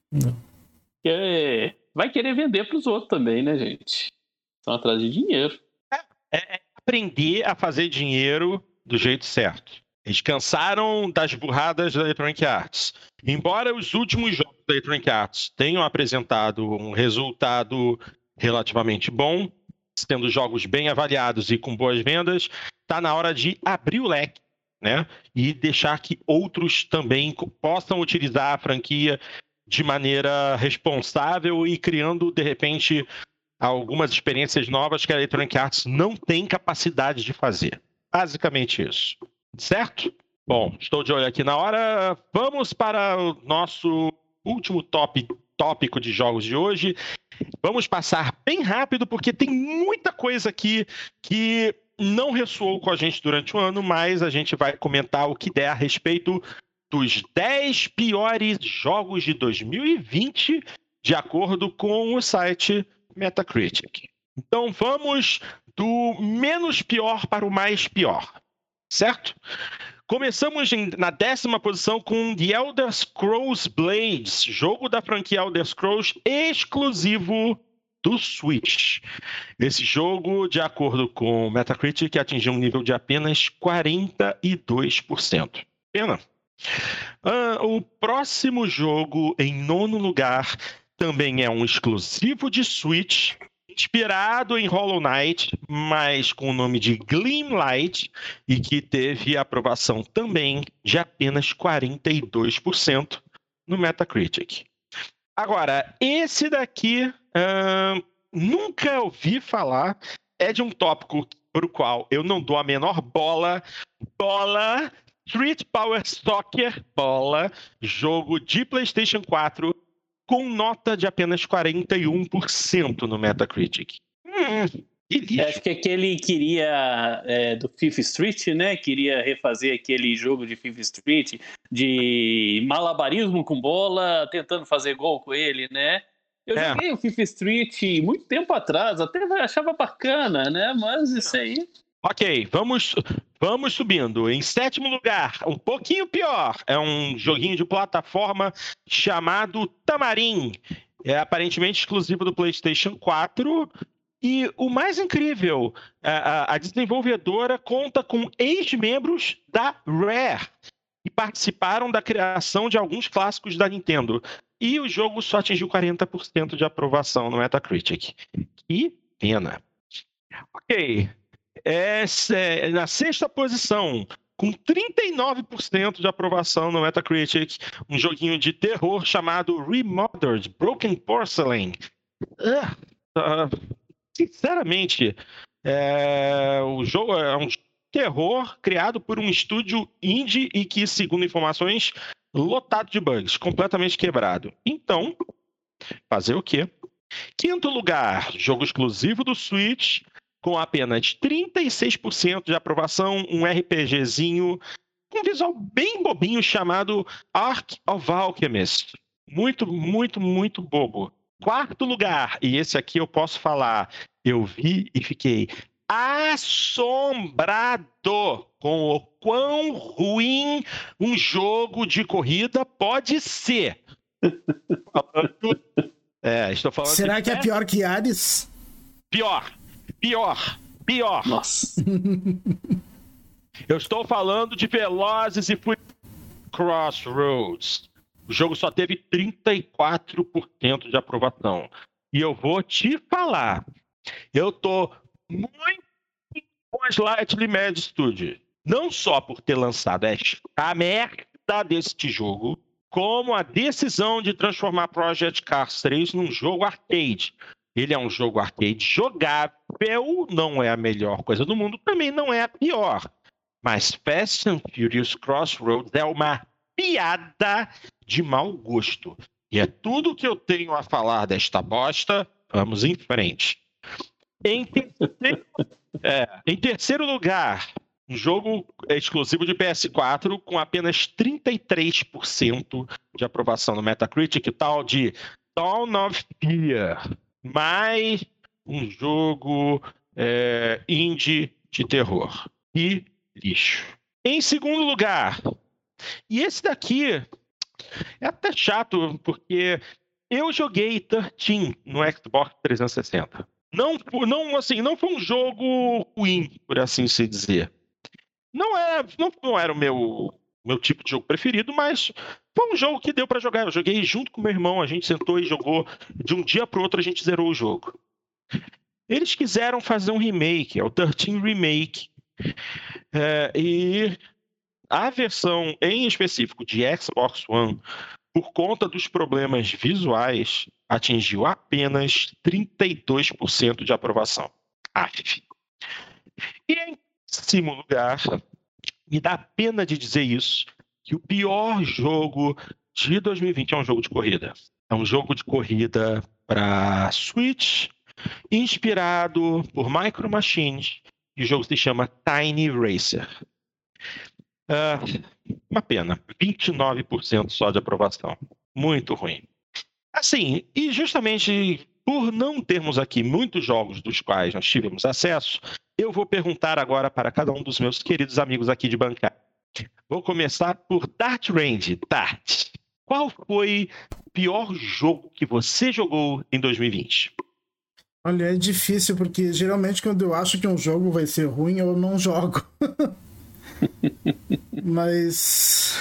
Que vai querer vender para os outros também, né, gente? Estão atrás de dinheiro. É, é aprender a fazer dinheiro do jeito certo. Eles cansaram das burradas da Electronic Arts. Embora os últimos jogos da Electronic Arts tenham apresentado um resultado relativamente bom, sendo jogos bem avaliados e com boas vendas, está na hora de abrir o leque, né? E deixar que outros também possam utilizar a franquia de maneira responsável e criando, de repente, algumas experiências novas que a Electronic Arts não tem capacidade de fazer. Basicamente isso. Certo? Bom, estou de olho aqui na hora. Vamos para o nosso último top, tópico de jogos de hoje. Vamos passar bem rápido, porque tem muita coisa aqui que não ressoou com a gente durante o ano, mas a gente vai comentar o que der a respeito dos dez piores jogos de dois mil e vinte, de acordo com o site Metacritic. Então vamos do menos pior para o mais pior. Certo? Começamos em, na décima posição com The Elder Scrolls Blades, jogo da franquia Elder Scrolls exclusivo do Switch. Esse jogo, de acordo com o Metacritic, atingiu um nível de apenas quarenta e dois por cento. Pena. Uh, o próximo jogo, em nono lugar, também é um exclusivo de Switch inspirado em Hollow Knight, mas com o nome de Gleamlight, e que teve aprovação também de apenas quarenta e dois por cento no Metacritic. Agora, esse daqui hum, nunca ouvi falar, é de um tópico para o qual eu não dou a menor bola. Bola, Street Power Soccer, bola, jogo de PlayStation quatro, com nota de apenas quarenta e um por cento no Metacritic. Hum, que lixo. Acho que aquele queria, é, do Fifth Street, né? Queria refazer aquele jogo de Fifth Street, de malabarismo com bola, tentando fazer gol com ele, né? Eu é. joguei o Fifth Street muito tempo atrás, até achava bacana, né? Mas isso aí... Ok, vamos, vamos subindo. Em sétimo lugar, um pouquinho pior, é um joguinho de plataforma chamado Tamarin. É aparentemente exclusivo do PlayStation quatro. E o mais incrível, a, a desenvolvedora conta com ex-membros da Rare, que participaram da criação de alguns clássicos da Nintendo. E o jogo só atingiu quarenta por cento de aprovação no Metacritic. Que pena. Ok. É, é, na sexta posição, com trinta e nove por cento de aprovação no Metacritic, um joguinho de terror chamado Remothered Broken Porcelain. Uh, uh, sinceramente, é, o jogo é um terror criado por um estúdio indie e que, segundo informações, lotado de bugs, completamente quebrado. Então, fazer o quê? Quinto lugar, jogo exclusivo do Switch, com apenas trinta e seis por cento de aprovação, um RPGzinho com um visual bem bobinho chamado Ark of Alchemist. Muito, muito, muito bobo. Quarto lugar, e esse aqui eu posso falar, eu vi e fiquei assombrado com o quão ruim um jogo de corrida pode ser. É, estou falando Será de... que é pior que Hades? Pior. Pior, pior. Nossa. Eu estou falando de Velozes e Furiosos Crossroads. O jogo só teve trinta e quatro por cento de aprovação. E eu vou te falar, eu tô muito com a Slightly Mad Studio. Não só por ter lançado a merda deste jogo, como a decisão de transformar Project Cars três num jogo arcade. Ele é um jogo arcade jogável, não é a melhor coisa do mundo, também não é a pior. Mas Fast and Furious Crossroads é uma piada de mau gosto. E é tudo que eu tenho a falar desta bosta. Vamos em frente. Em terceiro, é, em terceiro lugar, um jogo exclusivo de P S quatro com apenas trinta e três por cento de aprovação no Metacritic, tal de Dawn of Fear. Mais um jogo é, indie de terror. Que lixo. Em segundo lugar, e esse daqui é até chato, porque eu joguei treze no Xbox trezentos e sessenta. Não, não, assim, não foi um jogo ruim, por assim se dizer. Não era, não, não era o meu, meu tipo de jogo preferido, mas foi um jogo que deu pra jogar. Eu joguei junto com meu irmão, a gente sentou e jogou. De um dia pro outro a gente zerou o jogo. Eles quiseram fazer um remake, é o treze Remake. É, e a versão em específico de Xbox One, por conta dos problemas visuais, atingiu apenas trinta e dois por cento de aprovação. Aff. E em décimo lugar, me dá pena de dizer isso, que o pior jogo de dois mil e vinte é um jogo de corrida. É um jogo de corrida para Switch, inspirado por Micro Machines, e o jogo se chama Tiny Racer. Uh, uma pena, vinte e nove por cento só de aprovação. Muito ruim. Assim, e justamente por não termos aqui muitos jogos dos quais nós tivemos acesso, eu vou perguntar agora para cada um dos meus queridos amigos aqui de bancada. Vou começar por Dart Range. Dart, qual foi o pior jogo que você jogou em dois mil e vinte? Olha, é difícil, porque geralmente quando eu acho que um jogo vai ser ruim, eu não jogo. Mas...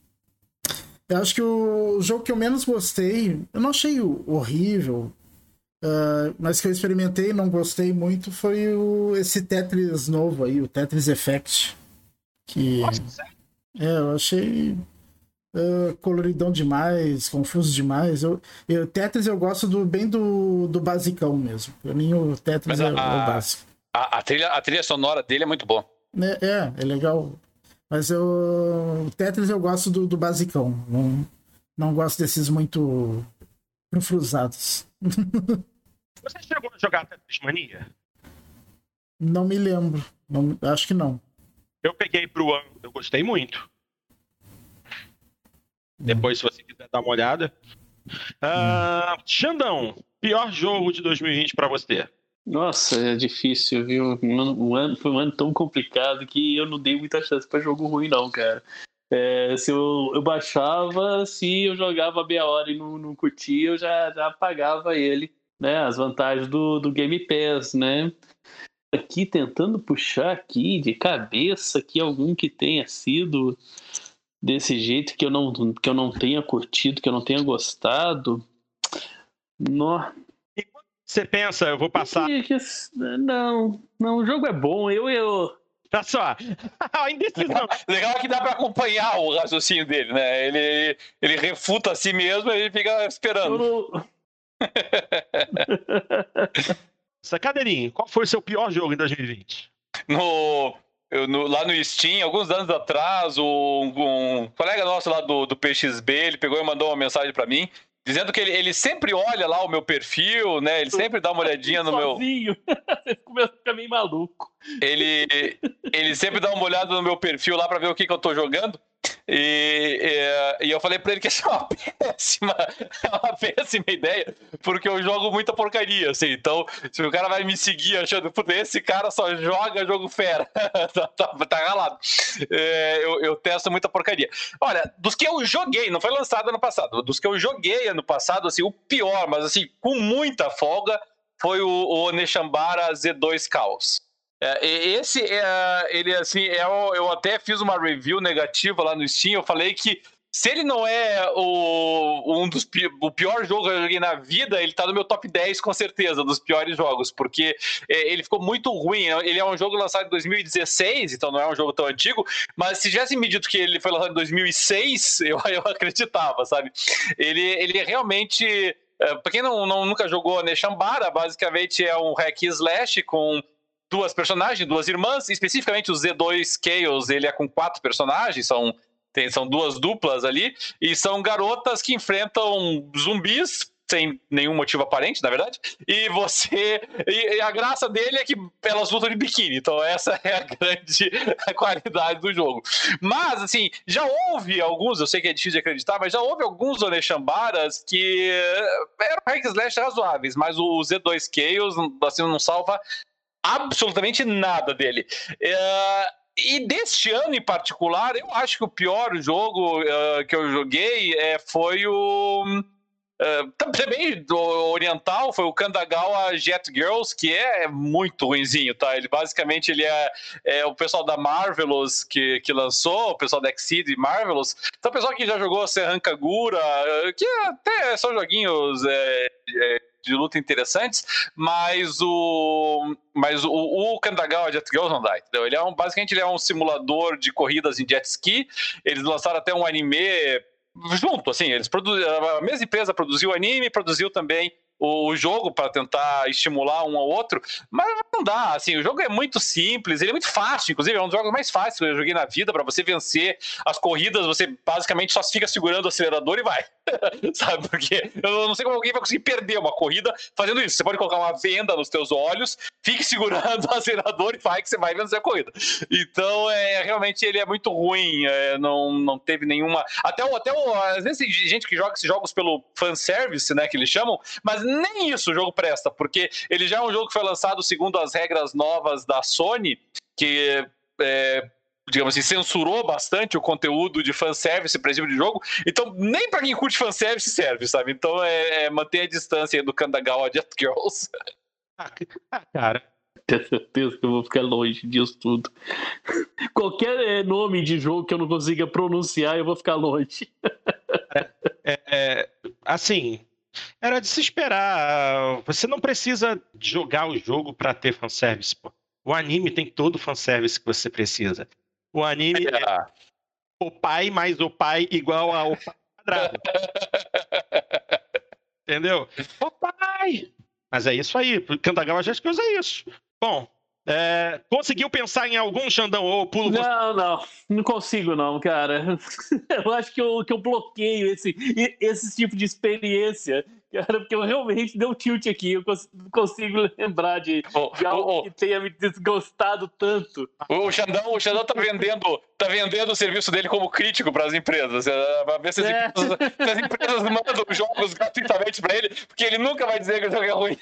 eu acho que o jogo que eu menos gostei, eu não achei horrível, Uh, mas que eu experimentei e não gostei muito foi o, esse Tetris novo aí, o Tetris Effect. Que, Nossa, é, eu achei uh, coloridão demais, confuso demais. Eu, eu, Tetris eu gosto do, bem do, do basicão mesmo. Pra mim o Tetris a, é, é o básico. A, a, trilha, a trilha sonora dele é muito boa. É, é, é legal. Mas eu, o Tetris eu gosto do, do basicão. Não, não gosto desses muito frufrusados. Você chegou a jogar Tetris Mania? Não me lembro. Não, acho que não. Eu peguei pro ano, eu gostei muito. Depois, se você quiser dar uma olhada. Uh, Xandão, pior jogo de dois mil e vinte pra você? Nossa, é difícil, viu? Um ano, foi um ano tão complicado que eu não dei muita chance pra jogo ruim, não, cara. É, se eu, eu baixava, se eu jogava meia hora e não, não curtia, eu já, já apagava ele, né? As vantagens do, do Game Pass, né? Aqui tentando puxar aqui de cabeça que algum que tenha sido desse jeito, que eu não, que eu não tenha curtido, que eu não tenha gostado. Nossa. Você pensa, eu vou passar... Não, não, o jogo é bom, eu... eu... Tá só, a indecisão. Legal é que dá pra acompanhar o raciocínio dele, né? Ele, ele refuta a si mesmo e ele fica esperando. Não... Cadeirinho, qual foi o seu pior jogo em dois mil e vinte? No... Eu, no, lá no Steam, alguns anos atrás, um, um colega nosso lá do, do P X B, ele pegou e mandou uma mensagem pra mim, dizendo que ele, ele sempre olha lá o meu perfil, né? Ele sempre dá uma olhadinha no meu... Sozinho. Você começa a ficar meio maluco. Ele, ele sempre dá uma olhada no meu perfil lá pra ver o que, que eu tô jogando. E, e, e eu falei pra ele que essa é uma péssima, uma péssima ideia, porque eu jogo muita porcaria, assim. Então, se o cara vai me seguir achando que esse cara só joga jogo fera, tá, tá, tá ralado. É, eu, eu testo muita porcaria. Olha, dos que eu joguei, não foi lançado ano passado, dos que eu joguei ano passado, assim, o pior, mas assim, com muita folga, foi o, o Neshambara Z dois Chaos. É, esse, é, ele assim, é, eu até fiz uma review negativa lá no Steam, eu falei que se ele não é o, um dos, o pior jogo que eu joguei na vida, ele tá no meu top dez com certeza, dos piores jogos, porque é, ele ficou muito ruim. Ele é um jogo lançado em dois mil e dezesseis, então não é um jogo tão antigo, mas se tivesse me dito que ele foi lançado em dois mil e seis, eu, eu acreditava, sabe? Ele, ele realmente... Pra quem não, não, nunca jogou Neshambara, basicamente é um hack and slash com duas personagens, duas irmãs, especificamente o Z dois Chaos, ele é com quatro personagens, são, tem, são duas duplas ali, e são garotas que enfrentam zumbis, sem nenhum motivo aparente, na verdade, e você... E, e a graça dele é que elas lutam de biquíni, então essa é a grande qualidade do jogo. Mas, assim, já houve alguns, eu sei que é difícil de acreditar, mas já houve alguns Oneshambaras que eram hack and slash razoáveis, mas o Z dois Chaos, assim, não salva absolutamente nada dele. É, e deste ano em particular, eu acho que o pior jogo uh, que eu joguei é, foi o... Uh, também do oriental, foi o Kandagawa Jet Girls, que é muito ruinzinho, tá? Ele basicamente ele é, é o pessoal da Marvelous que, que lançou, o pessoal da Exceed Marvelous. Então o pessoal que já jogou Serran Kagura, que até são joguinhos é, é, de luta interessantes, mas o mas o, o Kandagawa Jet Girls não dá, entendeu? Ele é um, basicamente ele é um simulador de corridas em jet ski. Eles lançaram até um anime junto, assim, eles produziram, a mesma empresa produziu o anime, produziu também o jogo para tentar estimular um ao outro, mas não dá, assim, o jogo é muito simples, ele é muito fácil, inclusive é um dos jogos mais fáceis que eu joguei na vida. Para você vencer as corridas, você basicamente só fica segurando o acelerador e vai, sabe, porque eu não sei como alguém vai conseguir perder uma corrida fazendo isso. Você pode colocar uma venda nos teus olhos, fique segurando o acelerador e vai que você vai vencer a corrida. Então, é, realmente ele é muito ruim, é, não, não teve nenhuma, até, até às vezes tem gente que joga esses jogos pelo fanservice, né, que eles chamam, mas nem isso o jogo presta, porque ele já é um jogo que foi lançado segundo as regras novas da Sony, que, é, digamos assim, censurou bastante o conteúdo de fanservice para esse tipo de jogo, então nem para quem curte fanservice serve, sabe? Então é, é manter a distância do Kandagawa Jet Girls. Ah, cara... Tenho certeza que eu vou ficar longe disso tudo. Qualquer nome de jogo que eu não consiga pronunciar, eu vou ficar longe. É, é, assim... Era de se esperar. Você não precisa jogar o jogo pra ter fanservice, pô. O anime tem todo o fanservice que você precisa. O anime é, é o pai mais o pai igual ao pai quadrado. Entendeu? O pai! Mas é isso aí. Kandagawa já usa isso. Bom, é, conseguiu pensar em algum, Xandão? Ou pulo você? Não, não. Não consigo, não, cara. Eu acho que eu, que eu bloqueio esse, esse tipo de experiência. Cara, porque eu realmente dei um tilt aqui. Eu cons- não consigo lembrar de, Oh, de algo oh, oh. que tenha me desgostado tanto. O Xandão, o Xandão tá vendendo, tá vendendo o serviço dele como crítico para as empresas. Pra ver se as, É. empresas, se as empresas mandam jogos gratuitamente para ele, porque ele nunca vai dizer que o jogo é ruim.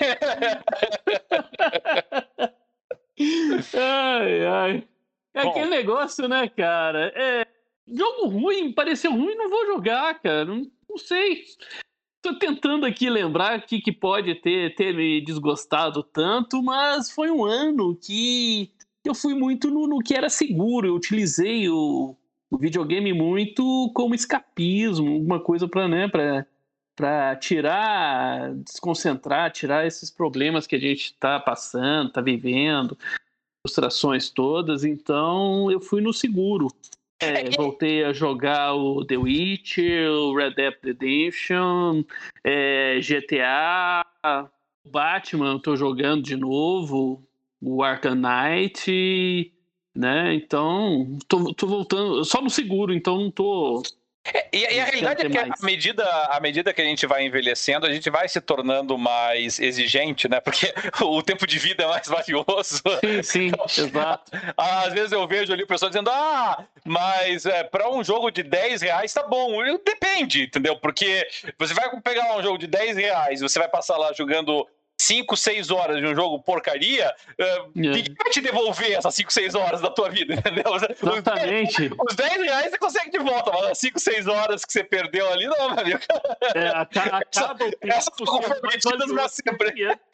Ai, ai. É Bom. aquele negócio, né, cara? É, jogo ruim, pareceu ruim, não vou jogar, cara. Não, não sei. Tô tentando aqui lembrar o que, que pode ter, ter me desgostado tanto, mas foi um ano que eu fui muito no, no que era seguro. Eu utilizei o, o videogame muito como escapismo, alguma coisa para, né, para para tirar, desconcentrar, tirar esses problemas que a gente está passando, está vivendo, frustrações todas. Então eu fui no seguro. É, voltei a jogar o The Witcher, o Red Dead Redemption, é, G T A, o Batman, eu tô jogando de novo, o Arkham Knight, né? Então, tô, tô voltando, só no seguro, então não tô... E, e a realidade é que à medida, à medida que a gente vai envelhecendo, a gente vai se tornando mais exigente, né? Porque o tempo de vida é mais valioso. Sim, sim, então, exato. Às vezes eu vejo ali o pessoal dizendo, ah, mas é, para um jogo de dez reais tá bom. Depende, entendeu? Porque você vai pegar um jogo de dez reais, você vai passar lá jogando cinco, seis horas de um jogo porcaria, uh, ninguém yeah. vai te devolver essas cinco, seis horas da tua vida, entendeu? Exatamente. Os dez reais você consegue de volta, mas as cinco, seis horas que você perdeu ali, não, meu amigo. É, acaba essa, o tempo. Essas ficam prometidas pra sempre. É.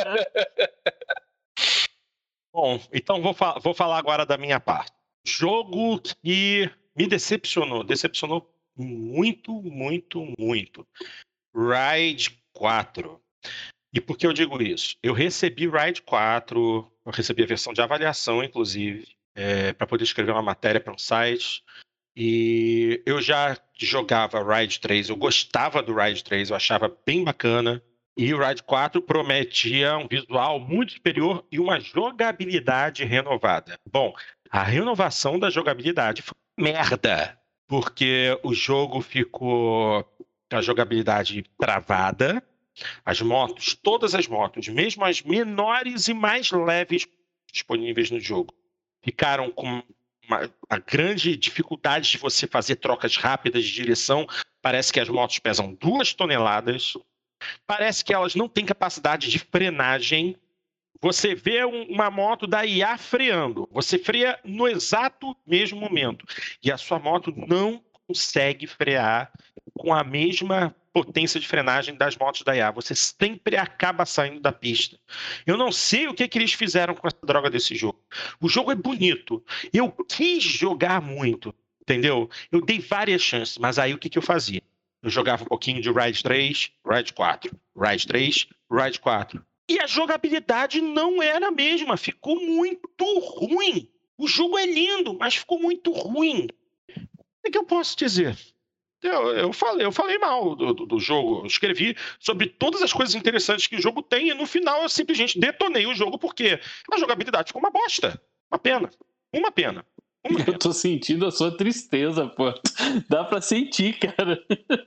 Bom, então vou, fa- vou falar agora da minha parte. Jogo que me decepcionou, decepcionou muito, muito, muito. Ride quatro. E por que eu digo isso? Eu recebi Ride quatro, eu recebi a versão de avaliação, inclusive, é, para poder escrever uma matéria para um site. E eu já jogava Ride três, eu gostava do Ride três, eu achava bem bacana. E o Ride quatro prometia um visual muito superior e uma jogabilidade renovada. Bom, a renovação da jogabilidade foi merda, porque o jogo ficou com a jogabilidade travada. As motos, todas as motos, mesmo as menores e mais leves disponíveis no jogo, ficaram com uma, a grande dificuldade de você fazer trocas rápidas de direção. Parece que as motos pesam duas toneladas. Parece que elas não têm capacidade de frenagem. Você vê um, uma moto da I A freando. Você freia no exato mesmo momento. E a sua moto não consegue frear com a mesma potência de frenagem das motos da I A. Você sempre acaba saindo da pista. Eu não sei o que, que eles fizeram com essa droga desse jogo. O jogo é bonito. Eu quis jogar muito, entendeu? Eu dei várias chances, mas aí o que, que eu fazia? Eu jogava um pouquinho de Ride três, Ride quatro, Ride três, Ride quatro. E a jogabilidade não era a mesma. Ficou muito ruim. O jogo é lindo, mas ficou muito ruim. O que eu posso dizer? Eu, eu, falei, eu falei mal do, do, do jogo, eu escrevi sobre todas as coisas interessantes que o jogo tem e no final eu simplesmente detonei o jogo porque a jogabilidade ficou uma bosta. Uma pena. Uma pena. Uma pena. Eu tô sentindo a sua tristeza, pô. Dá pra sentir, cara.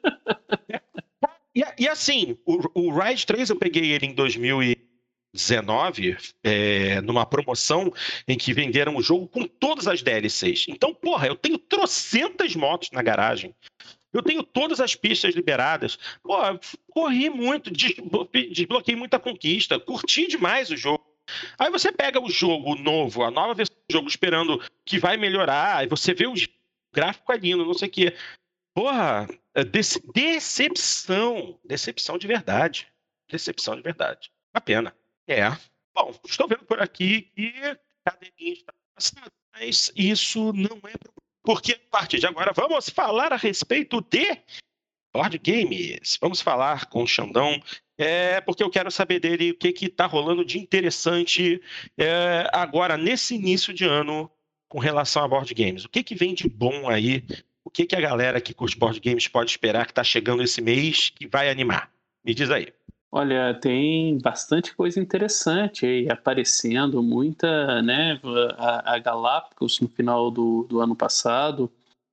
E, e assim, o, o Ride três eu peguei ele em dois mil e dezenove, é, numa promoção em que venderam o jogo com todas as D L Cs. Então, porra, eu tenho trocentas motos na garagem. Eu tenho todas as pistas liberadas. Pô, corri muito, desbloqueei muita conquista, curti demais o jogo. Aí você pega o jogo novo, a nova versão do jogo, esperando que vai melhorar, e você vê o gráfico é lindo, não sei o quê. Porra, dece- decepção. Decepção de verdade. Decepção de verdade. Uma pena. É. Bom, estou vendo por aqui que a academia está passando, mas isso não é problema. Porque a partir de agora vamos falar a respeito de Board Games. Vamos falar com o Xandão, é, porque eu quero saber dele o que está rolando de interessante é, agora, nesse início de ano, com relação a Board Games. O que, que vem de bom aí? O que, que a galera que curte Board Games pode esperar que está chegando esse mês que vai animar? Me diz aí. Olha, tem bastante coisa interessante aí aparecendo, muita, né? A, a Galápagos, no final do, do ano passado,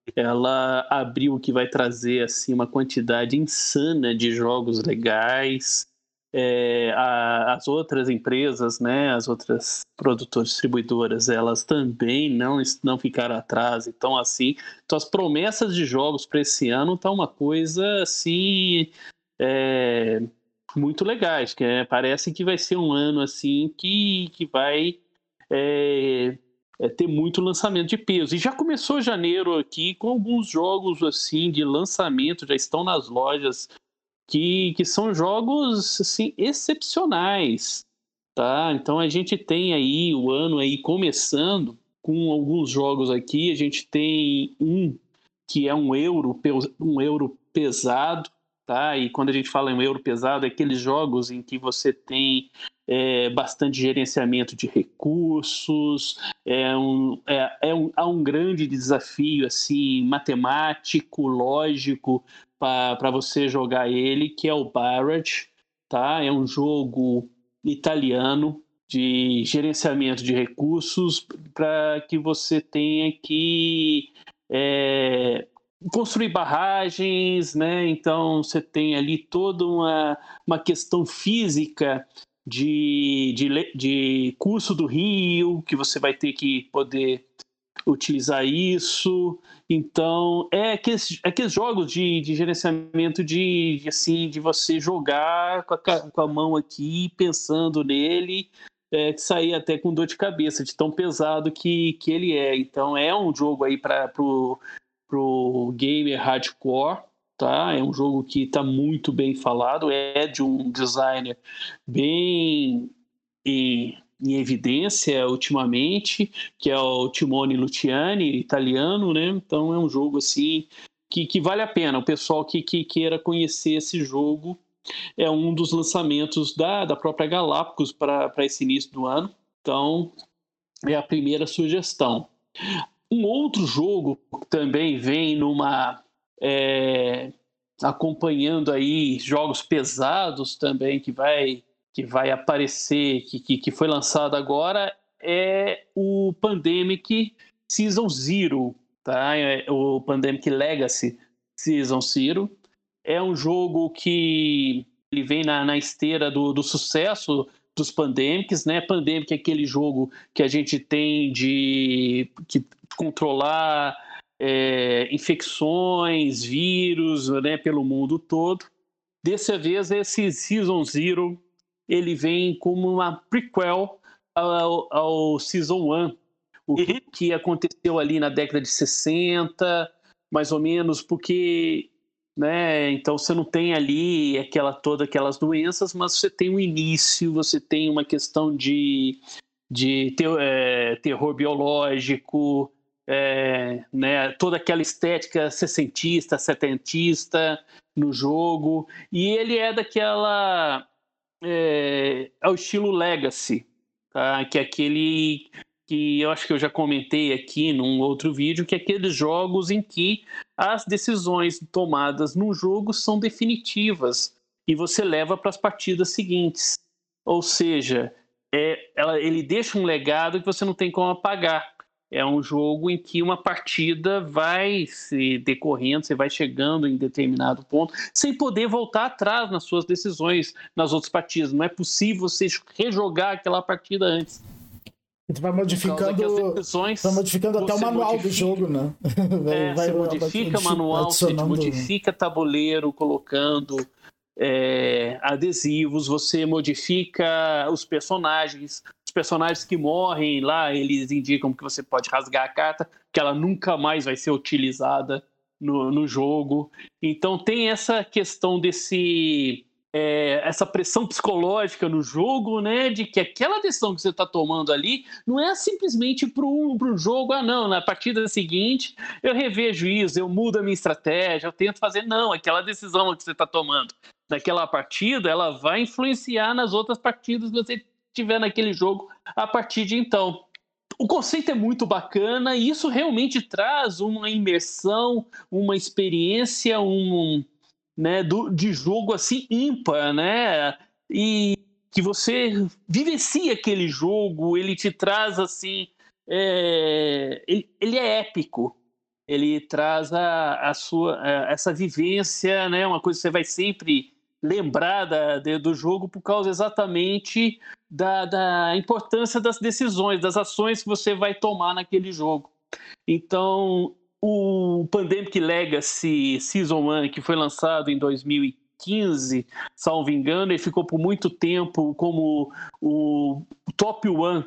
ela abriu o que vai trazer assim, uma quantidade insana de jogos legais. É, a, as outras empresas, né, as outras produtoras, distribuidoras, elas também não, não ficaram atrás. Então, assim, então as promessas de jogos para esse ano estão uma coisa assim, é, muito legais. Que é, parece que vai ser um ano assim que, que vai é, é, ter muito lançamento de peso. E já começou janeiro aqui com alguns jogos assim de lançamento, já estão nas lojas. Que, que são jogos assim, excepcionais, tá? Então a gente tem aí o ano aí começando com alguns jogos aqui. A gente tem um que é um euro, um euro pesado, tá? E quando a gente fala em um euro pesado, é aqueles jogos em que você tem é, bastante gerenciamento de recursos, é um, é, é um, há um grande desafio assim, matemático, lógico, para você jogar ele, que é o Barrage, tá? É um jogo italiano de gerenciamento de recursos para que você tenha que é, construir barragens, né? Então você tem ali toda uma, uma questão física de, de, de curso do rio, que você vai ter que poder utilizar isso. Então, é aqueles, aqueles jogos de, de gerenciamento de, de, assim, de você jogar com a, com a mão aqui, pensando nele, é, que sair até com dor de cabeça, de tão pesado que, que ele é. Então, é um jogo aí para pro, pro gamer hardcore, tá? É um jogo que está muito bem falado, é de um designer bem... E, em evidência ultimamente, que é o Timone Luciani, italiano, né? Então é um jogo assim que, que vale a pena. O pessoal que, que queira conhecer esse jogo, é um dos lançamentos da, da própria Galápagos para esse início do ano. Então é a primeira sugestão. Um outro jogo que também vem numa é, acompanhando aí jogos pesados também, que vai que vai aparecer, que, que, que foi lançado agora, é o Pandemic Season Zero, tá? É o Pandemic Legacy Season Zero. É um jogo que ele vem na, na esteira do, do sucesso dos Pandemics, né? Pandemic é aquele jogo que a gente tem de que controlar é, infecções, vírus, né, pelo mundo todo. Dessa vez, esse Season Zero ele vem como uma prequel ao, ao Season um, o uhum. que aconteceu ali na década de sessenta, mais ou menos, porque, né, então você não tem ali aquela, todas aquelas doenças, mas você tem um início, você tem uma questão de, de ter, é, terror biológico, é, né, toda aquela estética sessentista, setentista no jogo, e ele é daquela... É, ao estilo Legacy, tá? Que é aquele que eu acho que eu já comentei aqui num outro vídeo, que é aqueles jogos em que as decisões tomadas no jogo são definitivas e você leva para as partidas seguintes. Ou seja, é, ela, ele deixa um legado que você não tem como apagar. É um jogo em que uma partida vai se decorrendo, você vai chegando em determinado ponto, sem poder voltar atrás nas suas decisões nas outras partidas. Não é possível você rejogar aquela partida antes. Você vai modificando, decisões, vai modificando até o manual modifica, do jogo, né? Vai, é, vai, você modifica manual, você modifica tabuleiro, colocando é, adesivos, você modifica os personagens. Personagens que morrem lá, eles indicam que você pode rasgar a carta, que ela nunca mais vai ser utilizada no, no jogo. Então tem essa questão desse é, essa pressão psicológica no jogo, né, de que aquela decisão que você está tomando ali não é simplesmente para o jogo, ah não, na partida seguinte eu revejo isso, eu mudo a minha estratégia, eu tento fazer, não, aquela decisão que você está tomando naquela partida, ela vai influenciar nas outras partidas que você tiver naquele jogo a partir de então. O conceito é muito bacana e isso realmente traz uma imersão, uma experiência, um... né, do, de jogo assim ímpar, né, e que você vivencia aquele jogo, ele te traz assim, é, ele, ele é épico, ele traz a, a sua, a, essa vivência, né, uma coisa que você vai sempre lembrar da, de, do jogo por causa exatamente da, da importância das decisões, das ações que você vai tomar naquele jogo. Então, o Pandemic Legacy Season um, que foi lançado em dois mil e quinze, salvo engano, ele ficou por muito tempo como o top one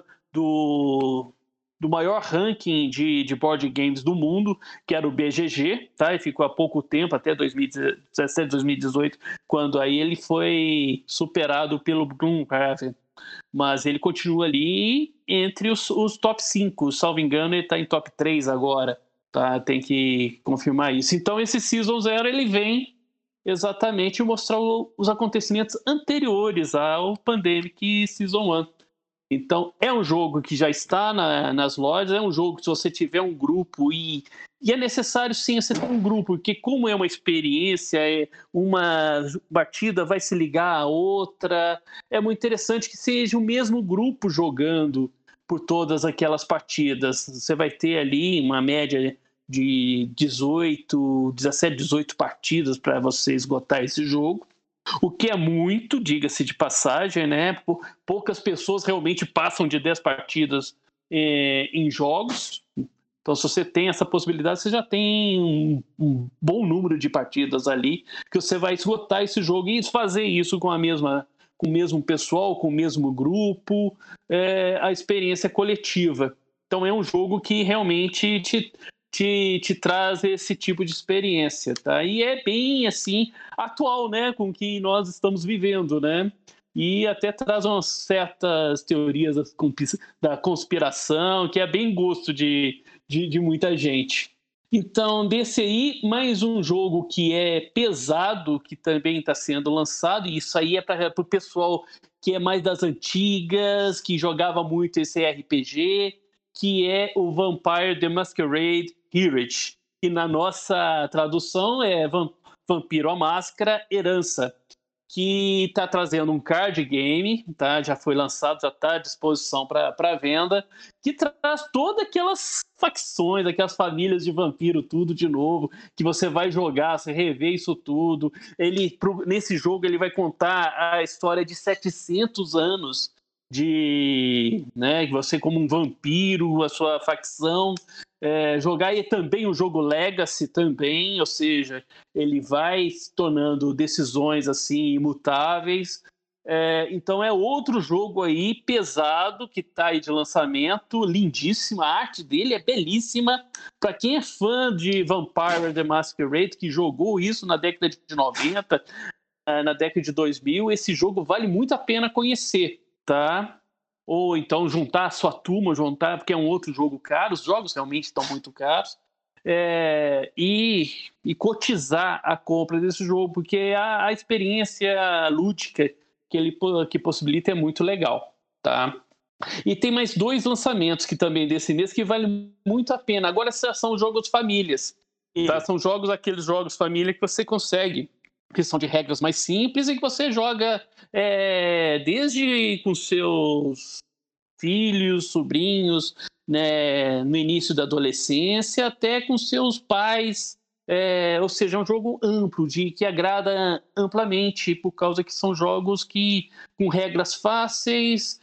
do, do maior ranking de, de board games do mundo, que era o B G G, tá? E ficou há pouco tempo, até dois mil e dezessete, dois mil e dezoito, quando aí ele foi superado pelo Gloomhaven. Mas ele continua ali entre os, os top cinco, salvo engano, ele está em top três agora. Tá, tem que confirmar isso. Então esse Season Zero ele vem exatamente mostrar o, os acontecimentos anteriores ao Pandemic Season um. Então é um jogo que já está na, nas lojas, é um jogo que se você tiver um grupo e, e é necessário sim você ter um grupo, porque como é uma experiência, é uma partida vai se ligar a outra, é muito interessante que seja o mesmo grupo jogando por todas aquelas partidas. Você vai ter ali uma média de dezoito, dezessete, dezoito partidas para você esgotar esse jogo, o que é muito, diga-se de passagem, né? Poucas pessoas realmente passam de dez partidas é, em jogos. Então, se você tem essa possibilidade, você já tem um, um bom número de partidas ali que você vai esgotar esse jogo e fazer isso com a mesma com o mesmo pessoal, com o mesmo grupo, é, a experiência coletiva. Então é um jogo que realmente te, te, te traz esse tipo de experiência, tá? E é bem, assim, atual, né, com o que nós estamos vivendo, né? E até traz umas certas teorias da conspiração, que é bem gosto de, de, de muita gente. Então, desse aí, mais um jogo que é pesado, que também está sendo lançado, e isso aí é para o pessoal que é mais das antigas, que jogava muito esse R P G, que é o Vampire the Masquerade Heritage, que na nossa tradução é Vampiro à Máscara Herança, que está trazendo um card game, tá? Já foi lançado, já está à disposição para venda, que traz todas aquelas facções, aquelas famílias de vampiro, tudo de novo, que você vai jogar, você rever isso tudo. Ele, nesse jogo ele vai contar a história de setecentos anos de, né, você como um vampiro, a sua facção. É, jogar e também o jogo Legacy também, ou seja, ele vai se tornando decisões assim imutáveis. É, então é outro jogo aí pesado que está aí de lançamento, lindíssima, a arte dele é belíssima. Para quem é fã de Vampire the Masquerade, que jogou isso na década de noventa, na década de dois mil, esse jogo vale muito a pena conhecer, tá? Ou então juntar a sua turma, juntar, porque é um outro jogo caro, os jogos realmente estão muito caros, é, e, e cotizar a compra desse jogo, porque a, a experiência lúdica que ele que possibilita é muito legal, tá? E tem mais dois lançamentos que também desse mês que vale muito a pena. Agora são jogos famílias, tá? São jogos, aqueles jogos família que você consegue, que são de regras mais simples e que você joga é, desde com seus filhos, sobrinhos, né, no início da adolescência, até com seus pais. É, ou seja, é um jogo amplo, de, que agrada amplamente, por causa que são jogos que, com regras fáceis,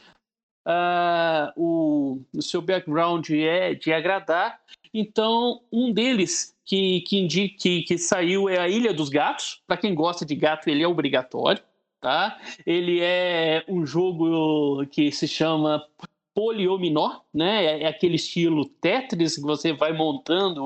uh, o, o seu background é de agradar. Então, um deles que, que, indica, que, que saiu é a Ilha dos Gatos. Para quem gosta de gato, ele é obrigatório, tá? Ele é um jogo que se chama Poliominó, né? É aquele estilo Tetris que você vai montando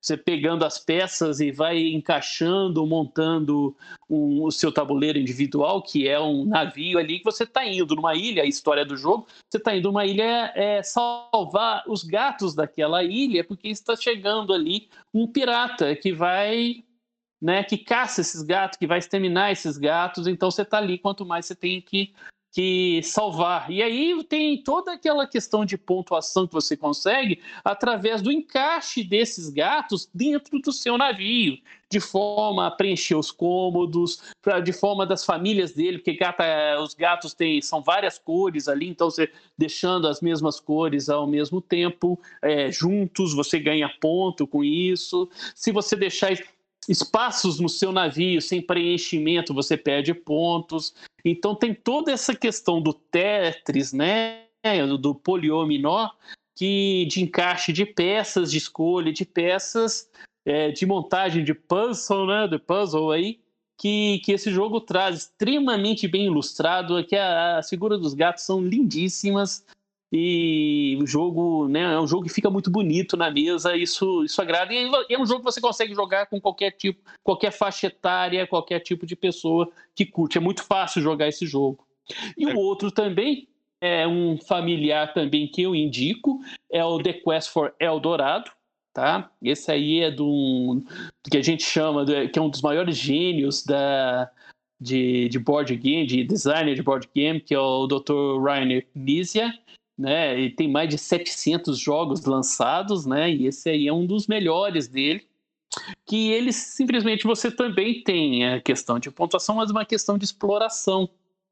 você pegando as peças e vai encaixando, montando um, o seu tabuleiro individual, que é um navio ali, que você está indo numa ilha, a história do jogo, você está indo numa ilha é, salvar os gatos daquela ilha, porque está chegando ali um pirata que vai, né, que caça esses gatos, que vai exterminar esses gatos, então você está ali, quanto mais você tem que que salvar. E aí tem toda aquela questão de pontuação que você consegue através do encaixe desses gatos dentro do seu navio, de forma a preencher os cômodos, pra, de forma das famílias dele, porque gata, os gatos têm, são várias cores ali, então você deixando as mesmas cores ao mesmo tempo, é, juntos, você ganha ponto com isso. Se você deixar espaços no seu navio sem preenchimento, você perde pontos. Então tem toda essa questão do Tetris, né, do poliominó, que de encaixe de peças, de escolha de peças, é, de montagem de puzzle, né, de puzzle aí, que, que esse jogo traz, extremamente bem ilustrado, que a, as figuras dos gatos são lindíssimas. E o jogo, né, é um jogo que fica muito bonito na mesa, isso, isso agrada. E é um jogo que você consegue jogar com qualquer tipo, qualquer faixa etária, qualquer tipo de pessoa que curte. É muito fácil jogar esse jogo. E o outro também, é um familiar também que eu indico, é o The Quest for Eldorado. Tá? Esse aí é do, do que a gente chama, de, que é um dos maiores gênios da, de, de board game, de designer de board game, que é o doutor Rainer Knizia. Né, ele tem mais de setecentos jogos lançados, né, e esse aí é um dos melhores dele, que ele simplesmente, você também tem a questão de pontuação, mas uma questão de exploração,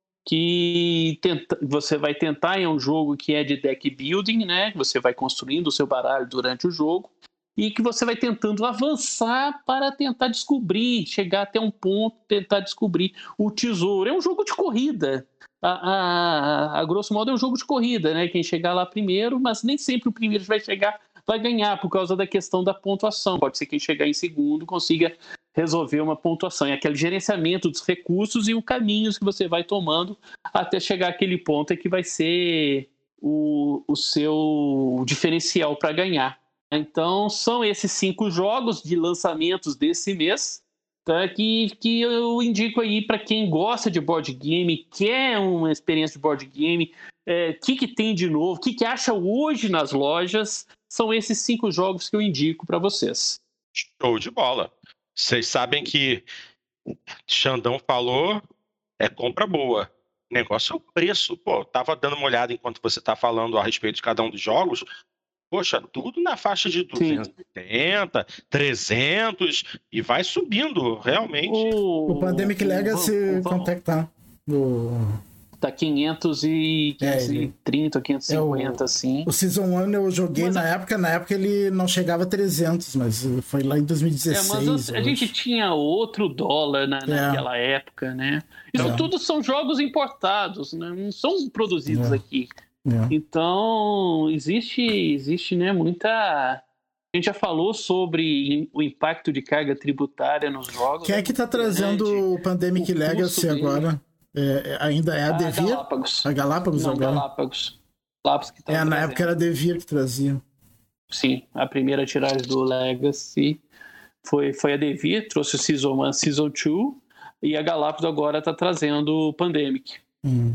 que tenta, você vai tentar em um jogo que é de deck building, né, você vai construindo o seu baralho durante o jogo, e que você vai tentando avançar para tentar descobrir, chegar até um ponto, tentar descobrir o tesouro. É um jogo de corrida. A, a, a grosso modo é um jogo de corrida, né? Quem chegar lá primeiro, mas nem sempre o primeiro vai chegar, vai ganhar por causa da questão da pontuação. Pode ser quem chegar em segundo consiga resolver uma pontuação. É aquele gerenciamento dos recursos e os caminhos que você vai tomando até chegar àquele ponto é que vai ser o, o seu diferencial para ganhar. Então, são esses cinco jogos de lançamentos desse mês, tá? que, que eu indico aí para quem gosta de board game, quer uma experiência de board game, o é, que, que tem de novo, o que, que acha hoje nas lojas. São esses cinco jogos que eu indico para vocês. Show de bola. Vocês sabem que Xandão falou, é compra boa. O negócio é o preço. Pô, tava dando uma olhada enquanto você tá falando a respeito de cada um dos jogos. Poxa, tudo na faixa de duzentos e oitenta, trezentos e vai subindo, realmente. O, o Pandemic o, Legacy, o, quanto é que tá? O... Tá quinhentos e trinta, é, quinhentos e cinquenta, é o, assim. O Season um eu joguei mas na a... época, na época ele não chegava a trezentos, mas foi lá em dois mil e dezesseis. É, mas a, a gente tinha outro dólar na, naquela é. época, né? Isso é. tudo são jogos importados, né? Não são produzidos é. aqui. É. Então, existe, existe né, muita... A gente já falou sobre o impacto de carga tributária nos jogos. Quem é que está trazendo grande, o Pandemic o Legacy agora? É, ainda é a, a Devir? Galápagos. A Galápagos Não, agora? Galápagos. Galápagos que é, na trazendo. época era a Devir que trazia. Sim, a primeira tiragem do Legacy foi, foi a Devir, trouxe o Season um, Season dois, e a Galápagos agora está trazendo o Pandemic. Hum.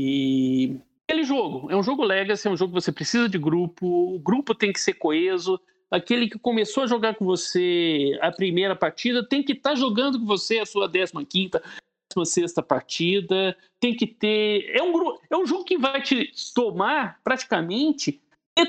E... Aquele jogo, é um jogo Legacy, é um jogo que você precisa de grupo, o grupo tem que ser coeso, aquele que começou a jogar com você a primeira partida tem que estar tá jogando com você a sua décima quinta, décima sexta partida, tem que ter... É um, é um jogo que vai te tomar praticamente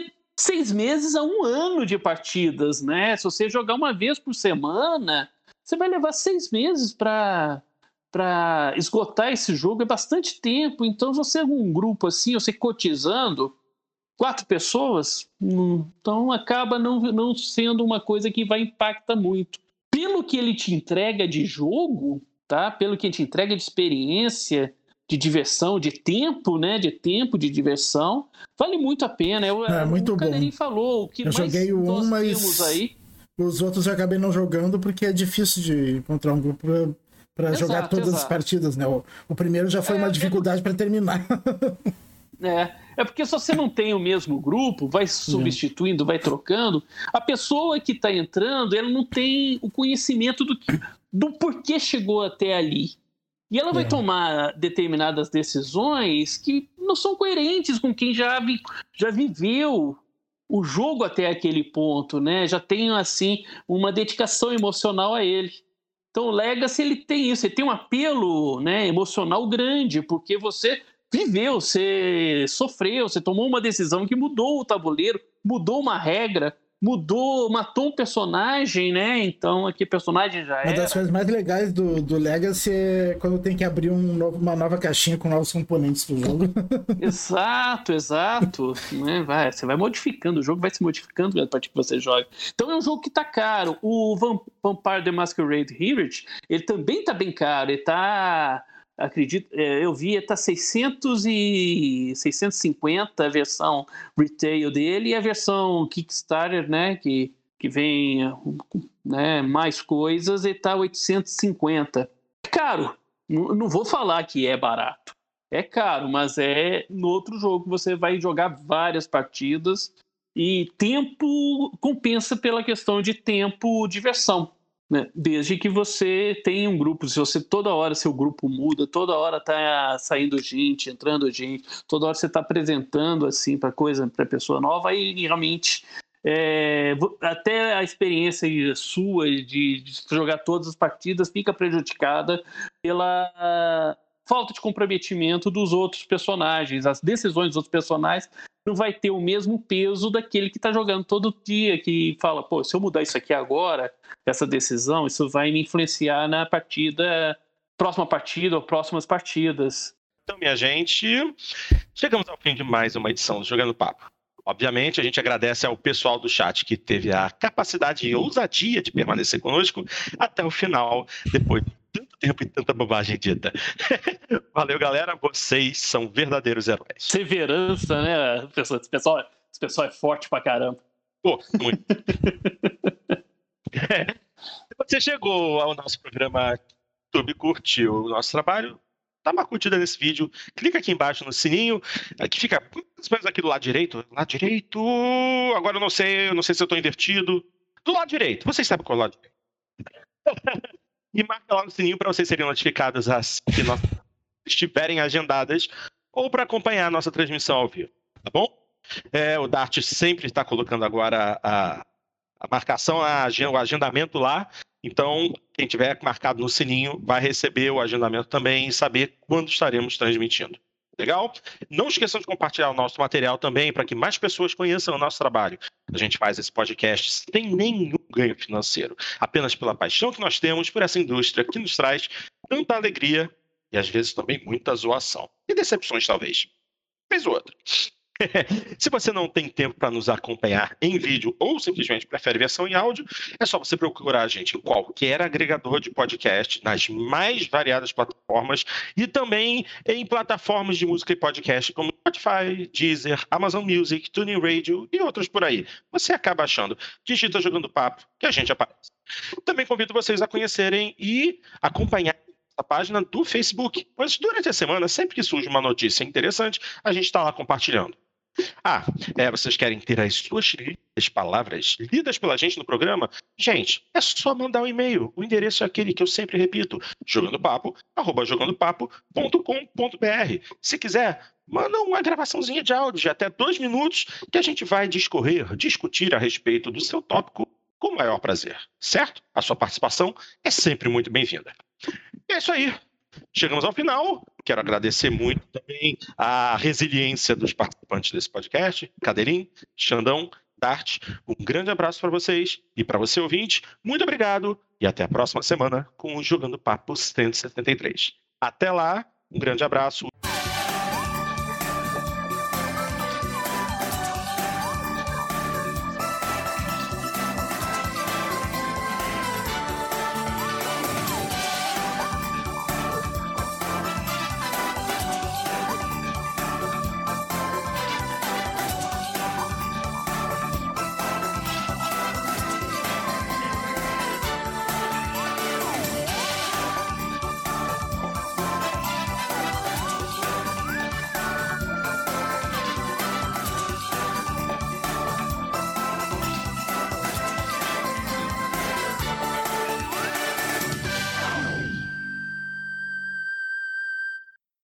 seis meses a um ano de partidas, né? Se você jogar uma vez por semana, você vai levar seis meses para... para esgotar esse jogo, é bastante tempo. Então você é um grupo assim, você cotizando quatro pessoas, então acaba não, não sendo uma coisa que vai impactar muito. Pelo que ele te entrega de jogo, tá? Pelo que ele te entrega de experiência, de diversão, de tempo, né? De tempo, de diversão, vale muito a pena. Eu, é muito o bom. Falou, o que eu mais joguei o nós um, temos mas aí... os outros eu acabei não jogando porque é difícil de encontrar um grupo pra... para jogar todas exato. as partidas, né? O, o primeiro já foi é, uma dificuldade é... para terminar. É, é porque se você não tem o mesmo grupo, vai substituindo, vai trocando, a pessoa que está entrando, ela não tem o conhecimento do, que, do porquê chegou até ali. E ela vai é. tomar determinadas decisões que não são coerentes com quem já, vi, já viveu o jogo até aquele ponto, né? Já tem, assim, uma dedicação emocional a ele. Então o Legacy, ele tem isso, ele tem um apelo, né, emocional grande, porque você viveu, você sofreu, você tomou uma decisão que mudou o tabuleiro, mudou uma regra, mudou, matou um personagem, né? Então aqui personagem já era. Uma das coisas mais legais do, do Legacy é quando tem que abrir um novo, uma nova caixinha com novos componentes do jogo. Exato, exato. Né? Vai, você vai modificando, o jogo vai se modificando a partir que você joga. Então é um jogo que tá caro. O Vampire the Masquerade Heritage, ele também tá bem caro, ele tá... Acredito, eu vi, está seiscentos e cinquenta a versão retail dele e a versão Kickstarter, né, que, que vem, né, mais coisas, e está oitocentos e cinquenta. É caro, não, não vou falar que é barato, é caro, mas é no outro jogo você vai jogar várias partidas e tempo compensa pela questão de tempo, diversão. Né? Desde que você tenha um grupo, se você toda hora seu grupo muda, toda hora tá saindo gente, entrando gente, toda hora você está apresentando assim para coisa, para pessoa nova, aí realmente é, até a experiência sua de, de jogar todas as partidas fica prejudicada pela falta de comprometimento dos outros personagens, as decisões dos outros personagens não vai ter o mesmo peso daquele que está jogando todo dia, que fala, pô, se eu mudar isso aqui agora, essa decisão, isso vai me influenciar na partida, próxima partida ou próximas partidas. Então, minha gente, chegamos ao fim de mais uma edição do Jogando Papo. Obviamente, a gente agradece ao pessoal do chat que teve a capacidade e ousadia de permanecer conosco até o final, depois de tanto tempo e tanta bobagem dita. Valeu, galera. Vocês são verdadeiros heróis. Severança, né? Esse pessoal, esse pessoal é forte pra caramba. Pô, muito. É. Se você chegou ao nosso programa YouTube, curtiu o nosso trabalho, dá uma curtida nesse vídeo, clica aqui embaixo no sininho, que fica mais ou menos aqui do lado direito. Lado direito. Agora eu não sei, eu não sei se eu tô invertido. Do lado direito. Vocês sabem qual é o lado direito. E marca lá no sininho para vocês serem notificados assim que nós estiverem agendadas ou para acompanhar a nossa transmissão ao vivo, tá bom? É, o Dart sempre está colocando agora a, a marcação, a, o agendamento lá. Então, quem tiver marcado no sininho vai receber o agendamento também e saber quando estaremos transmitindo. Legal? Não esqueçam de compartilhar o nosso material também para que mais pessoas conheçam o nosso trabalho. A gente faz esse podcast sem nenhum ganho financeiro, apenas pela paixão que nós temos por essa indústria que nos traz tanta alegria e às vezes também muita zoação. E decepções, talvez. Fez outra. Se você não tem tempo para nos acompanhar em vídeo ou simplesmente prefere versão em áudio, é só você procurar a gente em qualquer agregador de podcast, nas mais variadas plataformas e também em plataformas de música e podcast como Spotify, Deezer, Amazon Music, TuneIn Radio e outros por aí. Você acaba achando, digita Jogando Papo, que a gente aparece. Também convido vocês a conhecerem e acompanhar a página do Facebook, pois durante a semana, sempre que surge uma notícia interessante, a gente está lá compartilhando. Ah, é, vocês querem ter as suas as palavras lidas pela gente no programa? Gente, é só mandar um e-mail. O endereço é aquele que eu sempre repito, jogandopapo, arroba jogandopapo ponto com ponto br. Se quiser, manda uma gravaçãozinha de áudio de até dois minutos que a gente vai discorrer, discutir a respeito do seu tópico com o maior prazer, certo? A sua participação é sempre muito bem-vinda. E é isso aí. Chegamos ao final. Quero agradecer muito também a resiliência dos participantes desse podcast. Cadeirinho, Xandão, Dart, um grande abraço para vocês e para você ouvinte, muito obrigado e até a próxima semana com o Jogando Papo cento e setenta e três. Até lá, um grande abraço